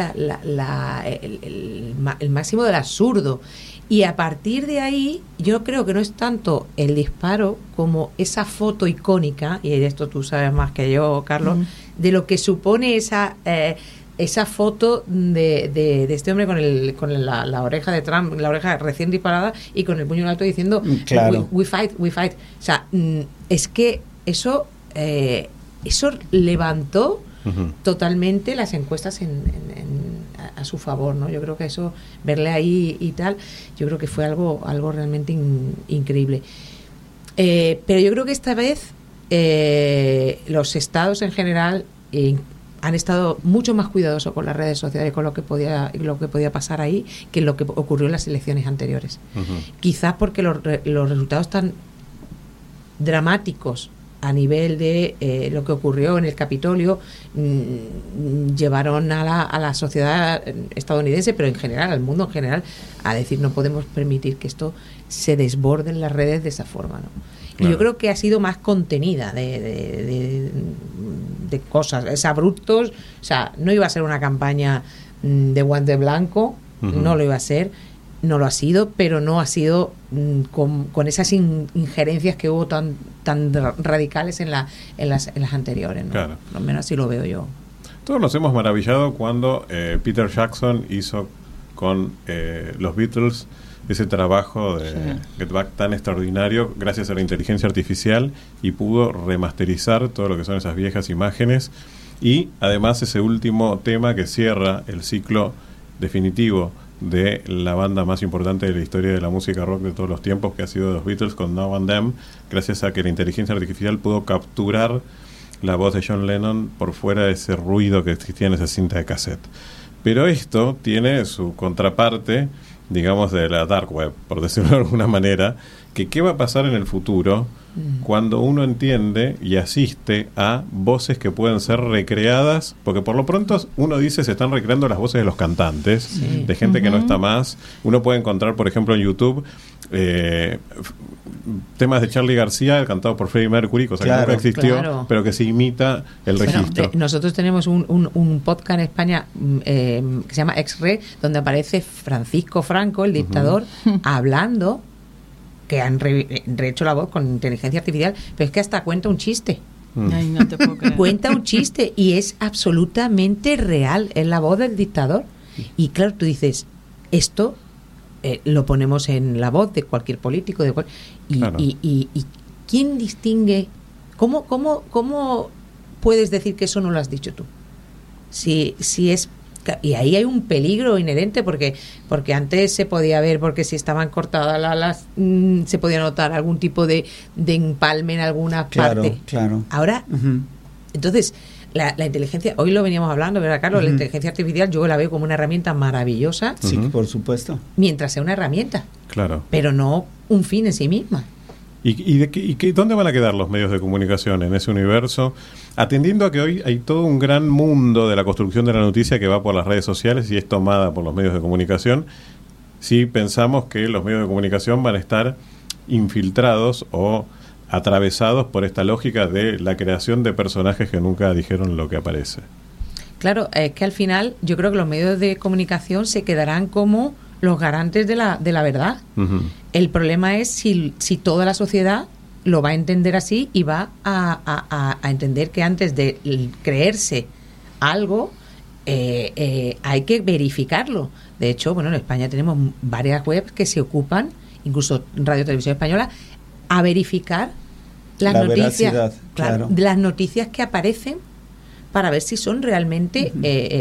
máximo del absurdo. Y a partir de ahí, yo creo que no es tanto el disparo como esa foto icónica, y de esto tú sabes más que yo, Carlos, de lo que supone esa foto de este hombre con la oreja de Trump, la oreja recién disparada y con el puño en alto diciendo claro. we fight. O sea, es que eso levantó totalmente las encuestas a su favor, ¿no? Yo creo que eso, verle ahí y tal, yo creo que fue algo realmente increíble. Pero yo creo que esta vez los estados en general han estado mucho más cuidadosos con las redes sociales, con lo que podía pasar ahí, que lo que ocurrió en las elecciones anteriores. Quizás porque los resultados tan dramáticos a nivel de lo que ocurrió en el Capitolio llevaron a la sociedad estadounidense, pero en general, al mundo en general, a decir no podemos permitir que esto se desborde en las redes de esa forma, ¿no? Claro. Y yo creo que ha sido más contenida de cosas, es abruptos, o sea, no iba a ser una campaña de guante blanco, no lo iba a ser, no lo ha sido, pero no ha sido con esas injerencias que hubo tan radicales en las anteriores, ¿no? Claro. Por lo menos así lo veo yo. Todos nos hemos maravillado cuando Peter Jackson hizo con los Beatles ese trabajo de Get Back tan extraordinario gracias a la inteligencia artificial, y pudo remasterizar todo lo que son esas viejas imágenes, y además ese último tema que cierra el ciclo definitivo de la banda más importante de la historia de la música rock de todos los tiempos, que ha sido los Beatles, con Now and Then, gracias a que la inteligencia artificial pudo capturar la voz de John Lennon por fuera de ese ruido que existía en esa cinta de cassette. Pero esto tiene su contraparte, digamos, de la dark web, por decirlo de alguna manera, que qué va a pasar en el futuro cuando uno entiende y asiste a voces que pueden ser recreadas, porque por lo pronto uno dice se están recreando las voces de los cantantes, de gente que no está más. Uno puede encontrar, por ejemplo, en YouTube temas de Charly García cantado por Freddie Mercury, cosa que nunca existió, pero que se imita el registro. Nosotros tenemos un podcast en España que se llama X-Ray, donde aparece Francisco Franco, el dictador, hablando, que han rehecho la voz con inteligencia artificial, pero es que hasta cuenta un chiste. Ay, no te puedo creer. Cuenta un chiste y es absolutamente real, es la voz del dictador. Y claro, tú dices, esto lo ponemos en la voz de cualquier político, y ¿quién distingue? ¿Cómo puedes decir que eso no lo has dicho tú? Si es... Y ahí hay un peligro inherente, porque antes se podía ver, porque si estaban cortadas se podía notar algún tipo de empalme en alguna parte. Claro. Ahora, entonces, la inteligencia, hoy lo veníamos hablando, ¿verdad, Carlos? La inteligencia artificial yo la veo como una herramienta maravillosa. Sí, por supuesto. Mientras sea una herramienta. Claro. Pero no un fin en sí misma. ¿Y dónde van a quedar los medios de comunicación en ese universo? Atendiendo a que hoy hay todo un gran mundo de la construcción de la noticia que va por las redes sociales y es tomada por los medios de comunicación, si pensamos que los medios de comunicación van a estar infiltrados o atravesados por esta lógica de la creación de personajes que nunca dijeron lo que aparece. Claro, es que al final yo creo que los medios de comunicación se quedarán como los garantes de la verdad. El problema es si toda la sociedad lo va a entender así y va a entender que antes de creerse algo hay que verificarlo. De hecho, bueno, en España tenemos varias webs que se ocupan, incluso Radio Televisión Española, a verificar las noticias, las noticias que aparecen, para ver si son realmente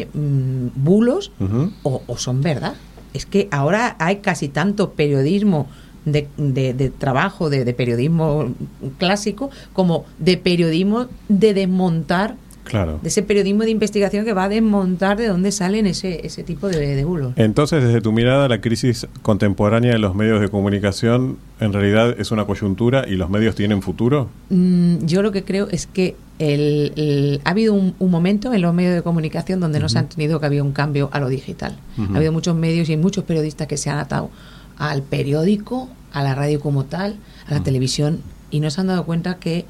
bulos o son verdad. Es que ahora hay casi tanto periodismo de trabajo, de periodismo clásico, como de periodismo de desmontar, de ese periodismo de investigación que va a desmontar de dónde salen ese tipo de bulos. Entonces, desde tu mirada, la crisis contemporánea de los medios de comunicación en realidad es una coyuntura y los medios tienen futuro. Yo lo que creo es que ha habido un momento en los medios de comunicación donde no se han tenido que había un cambio a lo digital. Ha habido muchos medios y muchos periodistas que se han atado al periódico, a la radio como tal, a la televisión, y no se han dado cuenta que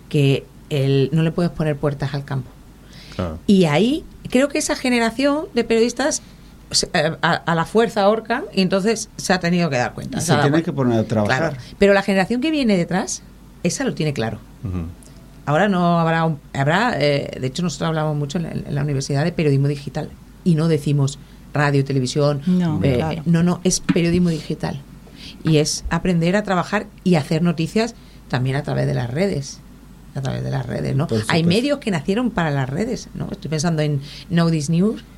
no le puedes poner puertas al campo. Claro. Y ahí creo que esa generación de periodistas a la fuerza ahorcan, y entonces se ha tenido que dar cuenta. Se tiene que poner a trabajar. Claro. Pero la generación que viene detrás, esa lo tiene claro. Ahora no habrá de hecho nosotros hablamos mucho en la universidad de periodismo digital, y no decimos radio, televisión, no, es periodismo digital, y es aprender a trabajar y hacer noticias también a través de las redes. ¿No? Hay medios que nacieron para las redes, ¿no? Estoy pensando en Now This News,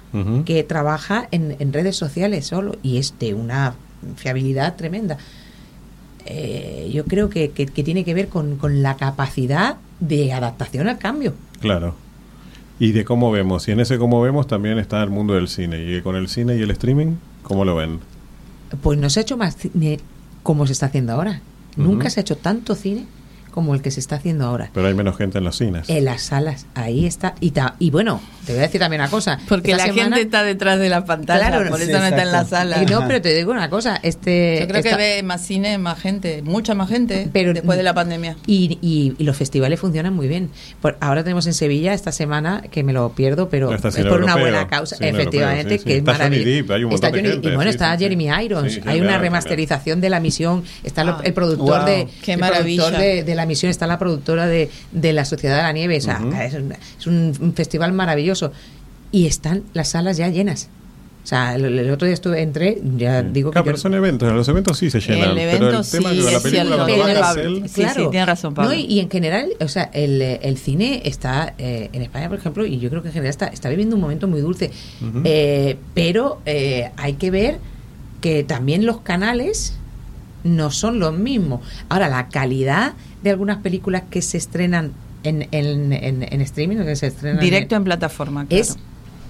que trabaja en redes sociales solo y es de una fiabilidad tremenda. Yo creo que tiene que ver con la capacidad de adaptación al cambio. Claro. Y de cómo vemos. Y en ese cómo vemos también está el mundo del cine. Y con el cine y el streaming, ¿cómo lo ven? Pues no se ha hecho más cine como se está haciendo ahora. Nunca se ha hecho tanto cine como el que se está haciendo ahora. Pero hay menos gente en los cines. En las salas, ahí está. Y bueno, te voy a decir también una cosa. Porque la gente está detrás de la pantalla, claro, por eso no está en la sala. No, pero te digo una cosa. Yo creo que ve más cine, más gente, mucha más gente, pero después de la pandemia. Y los festivales funcionan muy bien. Ahora tenemos en Sevilla esta semana, que me lo pierdo, pero es por una buena causa. Efectivamente, sí. que Está es maravilloso. Hay un montón de gente, y bueno, está Jeremy Irons. Hay una remasterización de La Misión. Está el productor de La Misión, está la productora de La Sociedad de la Nieve. O sea, es un festival maravilloso y están las salas ya llenas. O sea, el otro día entré, ya digo que... pero son eventos, los eventos sí se llenan. Pero el tema de la película sí, tiene razón, Pablo. No, y en general, o sea, el cine está en España, por ejemplo, y yo creo que en general está viviendo un momento muy dulce. Pero hay que ver que también los canales no son los mismos. Ahora, la calidad de algunas películas que se estrenan en streaming, o que se estrenan directo en plataforma, claro, es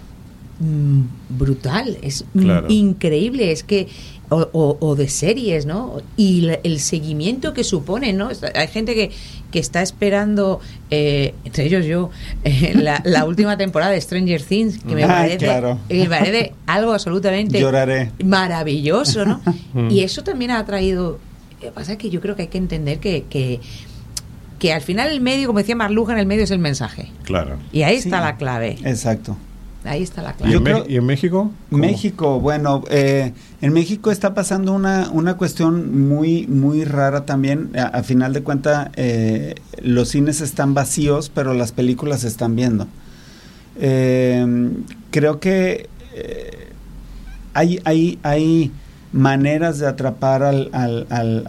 brutal, es increíble. Es que o de series, ¿no? Y el seguimiento que supone, ¿no? Hay gente que está esperando, entre ellos yo, la última temporada de Stranger Things, que me parece algo absolutamente maravilloso, ¿no? Y eso también ha traído... Lo que pasa es que yo creo que hay que entender que al final el medio, como decía Marlujan, el medio es el mensaje. Claro. Y ahí está la clave. Exacto. Ahí está la clave. ¿Y en México? ¿Cómo? México, bueno, en México está pasando una cuestión muy, muy rara también. A final de cuentas, los cines están vacíos, pero las películas se están viendo. Creo que hay maneras de atrapar al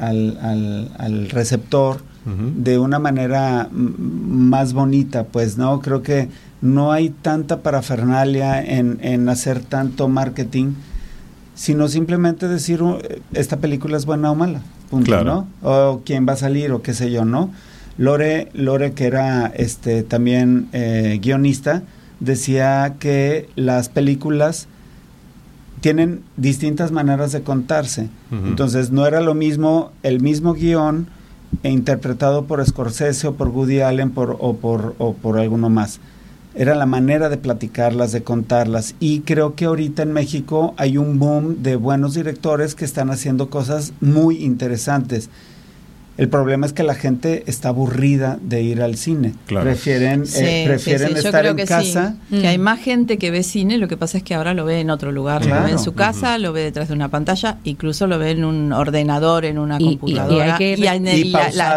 receptor de una manera más bonita, pues, ¿no? Creo que no hay tanta parafernalia en hacer tanto marketing, sino simplemente decir esta película es buena o mala, punto, ¿no? O quién va a salir o qué sé yo, ¿no? Lore, que era también guionista, decía que las películas tienen distintas maneras de contarse. Entonces no era lo mismo el mismo guión interpretado por Scorsese o por Woody Allen o por alguno más. Era la manera de platicarlas, de contarlas. Y creo que ahorita en México hay un boom de buenos directores que están haciendo cosas muy interesantes. El problema es que la gente está aburrida de ir al cine. Claro. Prefieren estar en casa. Sí. Que hay más gente que ve cine, lo que pasa es que ahora lo ve en otro lugar. Claro. Lo ve en su casa, lo ve detrás de una pantalla, incluso lo ve en un ordenador, en una computadora. Y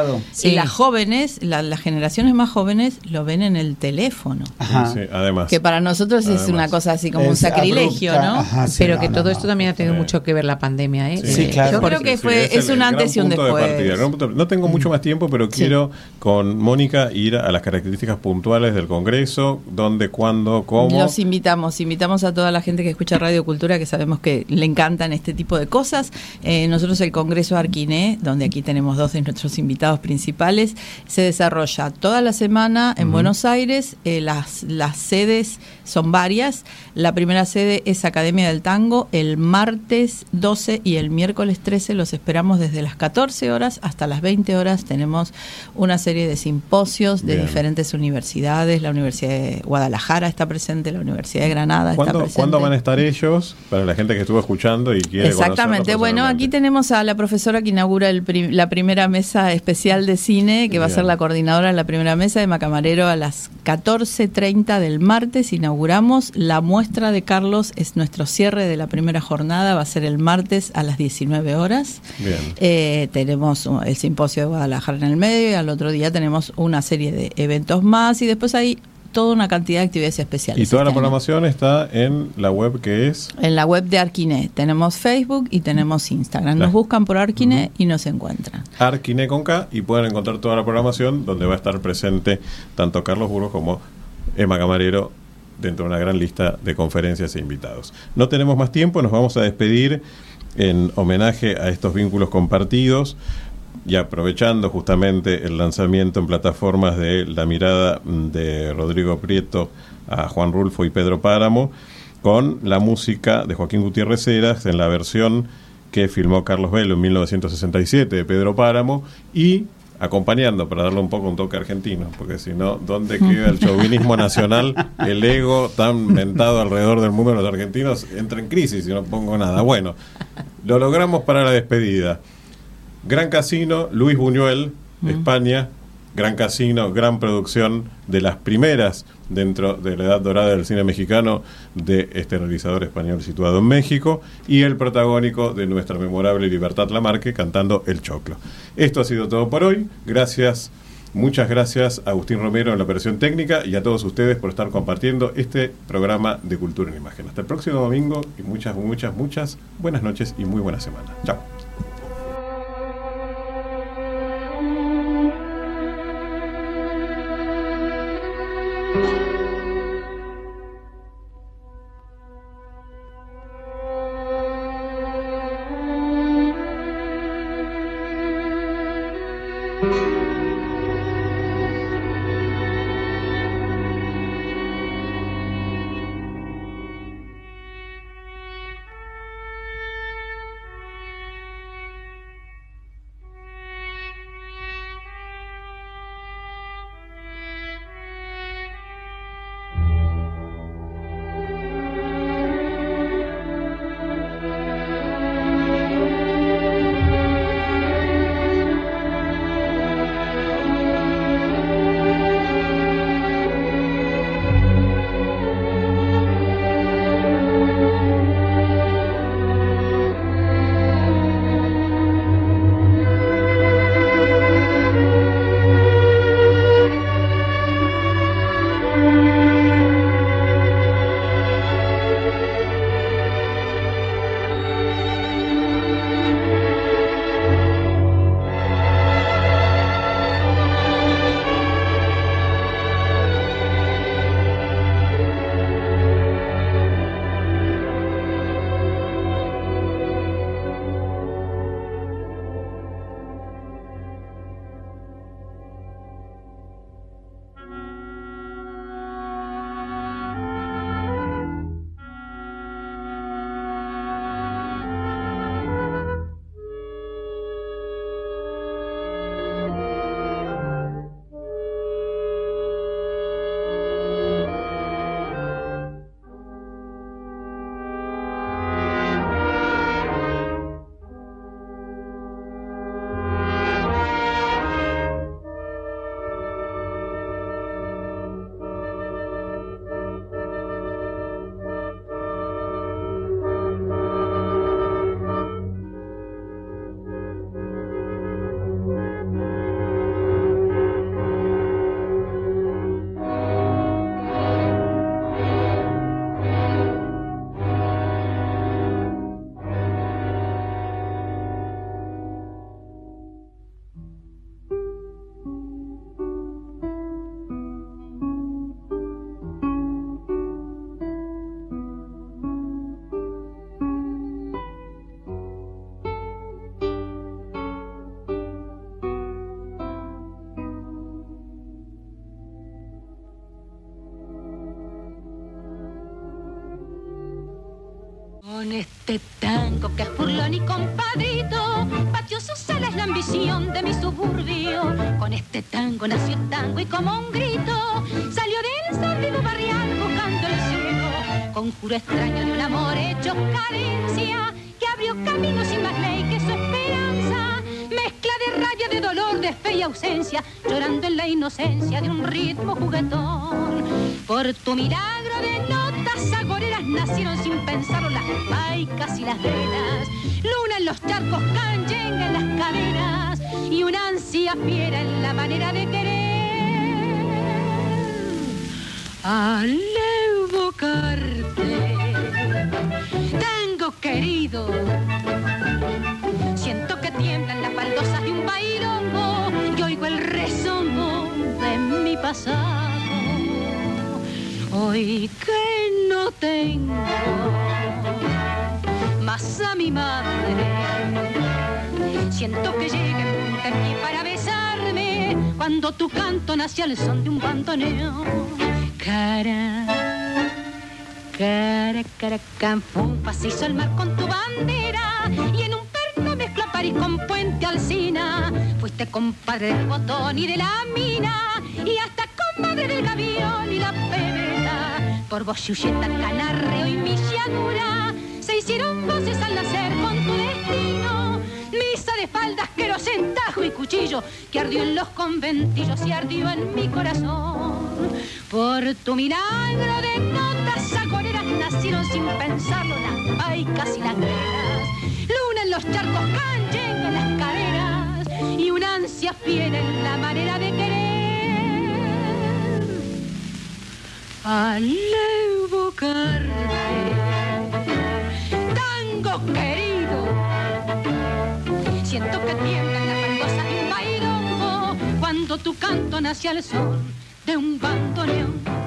las jóvenes, las generaciones más jóvenes, lo ven en el teléfono. Sí, además. Que para nosotros es una cosa así como un sacrilegio, abrupta, ¿no? Ajá, sí, pero que todo esto también ha tenido mucho que ver la pandemia, ¿eh? Sí, claro. Yo creo que es un antes y un después. No tengo mucho más tiempo, pero quiero con Mónica ir a las características puntuales del Congreso, dónde, cuándo, cómo. Los invitamos a toda la gente que escucha Radio Cultura, que sabemos que le encantan este tipo de cosas. Nosotros el Congreso Arquiné, donde aquí tenemos dos de nuestros invitados principales, se desarrolla toda la semana en Buenos Aires. Las sedes son varias. La primera sede es Academia del Tango. El martes 12 y el miércoles 13 los esperamos desde las 14 horas hasta las 20 horas. Tenemos una serie de simposios de diferentes universidades. La Universidad de Guadalajara está presente, la Universidad de Granada está presente. ¿Cuándo van a estar ellos? Para la gente que estuvo escuchando y quiere Exactamente. Bueno, aquí tenemos a la profesora que inaugura la primera mesa especial de cine, que va a ser la coordinadora de la primera mesa de Macamarero a las 14:30 del martes. Inauguramos la muestra de Carlos, es nuestro cierre de la primera jornada, va a ser el martes a las 19 horas. Bien. Tenemos el simposio de Guadalajara en el medio y al otro día tenemos una serie de eventos más y después hay toda una cantidad de actividades especiales. Y toda la programación está en la web que es... En la web de Arquiné. Tenemos Facebook y tenemos Instagram. Nos buscan por Arquiné y nos encuentran. Arquiné con K y pueden encontrar toda la programación donde va a estar presente tanto Carlos Burgos como Emma Camarero dentro de una gran lista de conferencias e invitados. No tenemos más tiempo, nos vamos a despedir en homenaje a estos vínculos compartidos y aprovechando justamente el lanzamiento en plataformas de La Mirada de Rodrigo Prieto a Juan Rulfo y Pedro Páramo, con la música de Joaquín Gutiérrez Heras en la versión que filmó Carlos Velo en 1967 de Pedro Páramo, y acompañando, para darle un poco un toque argentino, porque si no, ¿dónde queda el chauvinismo nacional? El ego tan mentado alrededor del mundo de los argentinos entra en crisis si no pongo nada. Bueno, lo logramos para la despedida. Gran Casino, Luis Buñuel, España. Gran Casino, gran producción, de las primeras dentro de la edad dorada del cine mexicano, de este realizador español situado en México, y el protagónico de nuestra memorable Libertad Lamarque cantando El Choclo. Esto ha sido todo por hoy. Gracias, muchas gracias a Agustín Romero en la operación técnica y a todos ustedes por estar compartiendo este programa de Cultura en Imagen. Hasta el próximo domingo y muchas buenas noches y muy buena semana. Chao. Con este tango que es burlón y compadrito, batió sus alas la ambición de mi suburbio. Con este tango nació el tango y como un grito salió del sórdido barrial buscando el cielo. Conjuro extraño de un amor hecho carencia que abrió camino sin más ley que su esperanza. Mezcla de rabia, de dolor, de fe y ausencia, llorando en la inocencia de un ritmo juguetón. Por tu milagro de notas agoreras nacieron sin pensarlo las paicas y las velas. Luna en los charcos, canyenga en las cadenas y una ansia fiera en la manera de querer. Al evocarte, tango querido, siento que tiemblan las baldosas de un bailongo y oigo el rezongo de mi pasado. Hoy que no tengo más a mi madre, siento que llega en punta en pie para besarme cuando tu canto nace al son de un bandoneón. Cara, cara, cara, Campumpa se hizo el mar con tu bandera y en un perno mezcla París con Puente Alsina. Fuiste compadre del botón y de la mina y hasta comadre del gavión y la pebeta. Por vos, Yuyeta, Canarreo y mi llanura se hicieron voces al nacer con tu destino. Misa de faldas, querosén, tajo y cuchillo que ardió en los conventillos y ardió en mi corazón. Por tu milagro de notas agoreras nacieron sin pensarlo las paicas y las greras. Luna en los charcos, canchenga en las caderas y una ansia fiel en la manera de querer. Al evocarte, tango querido, siento que tiemblan las baldosas de un bailongo cuando tu canto nace al sol de un bandoneón.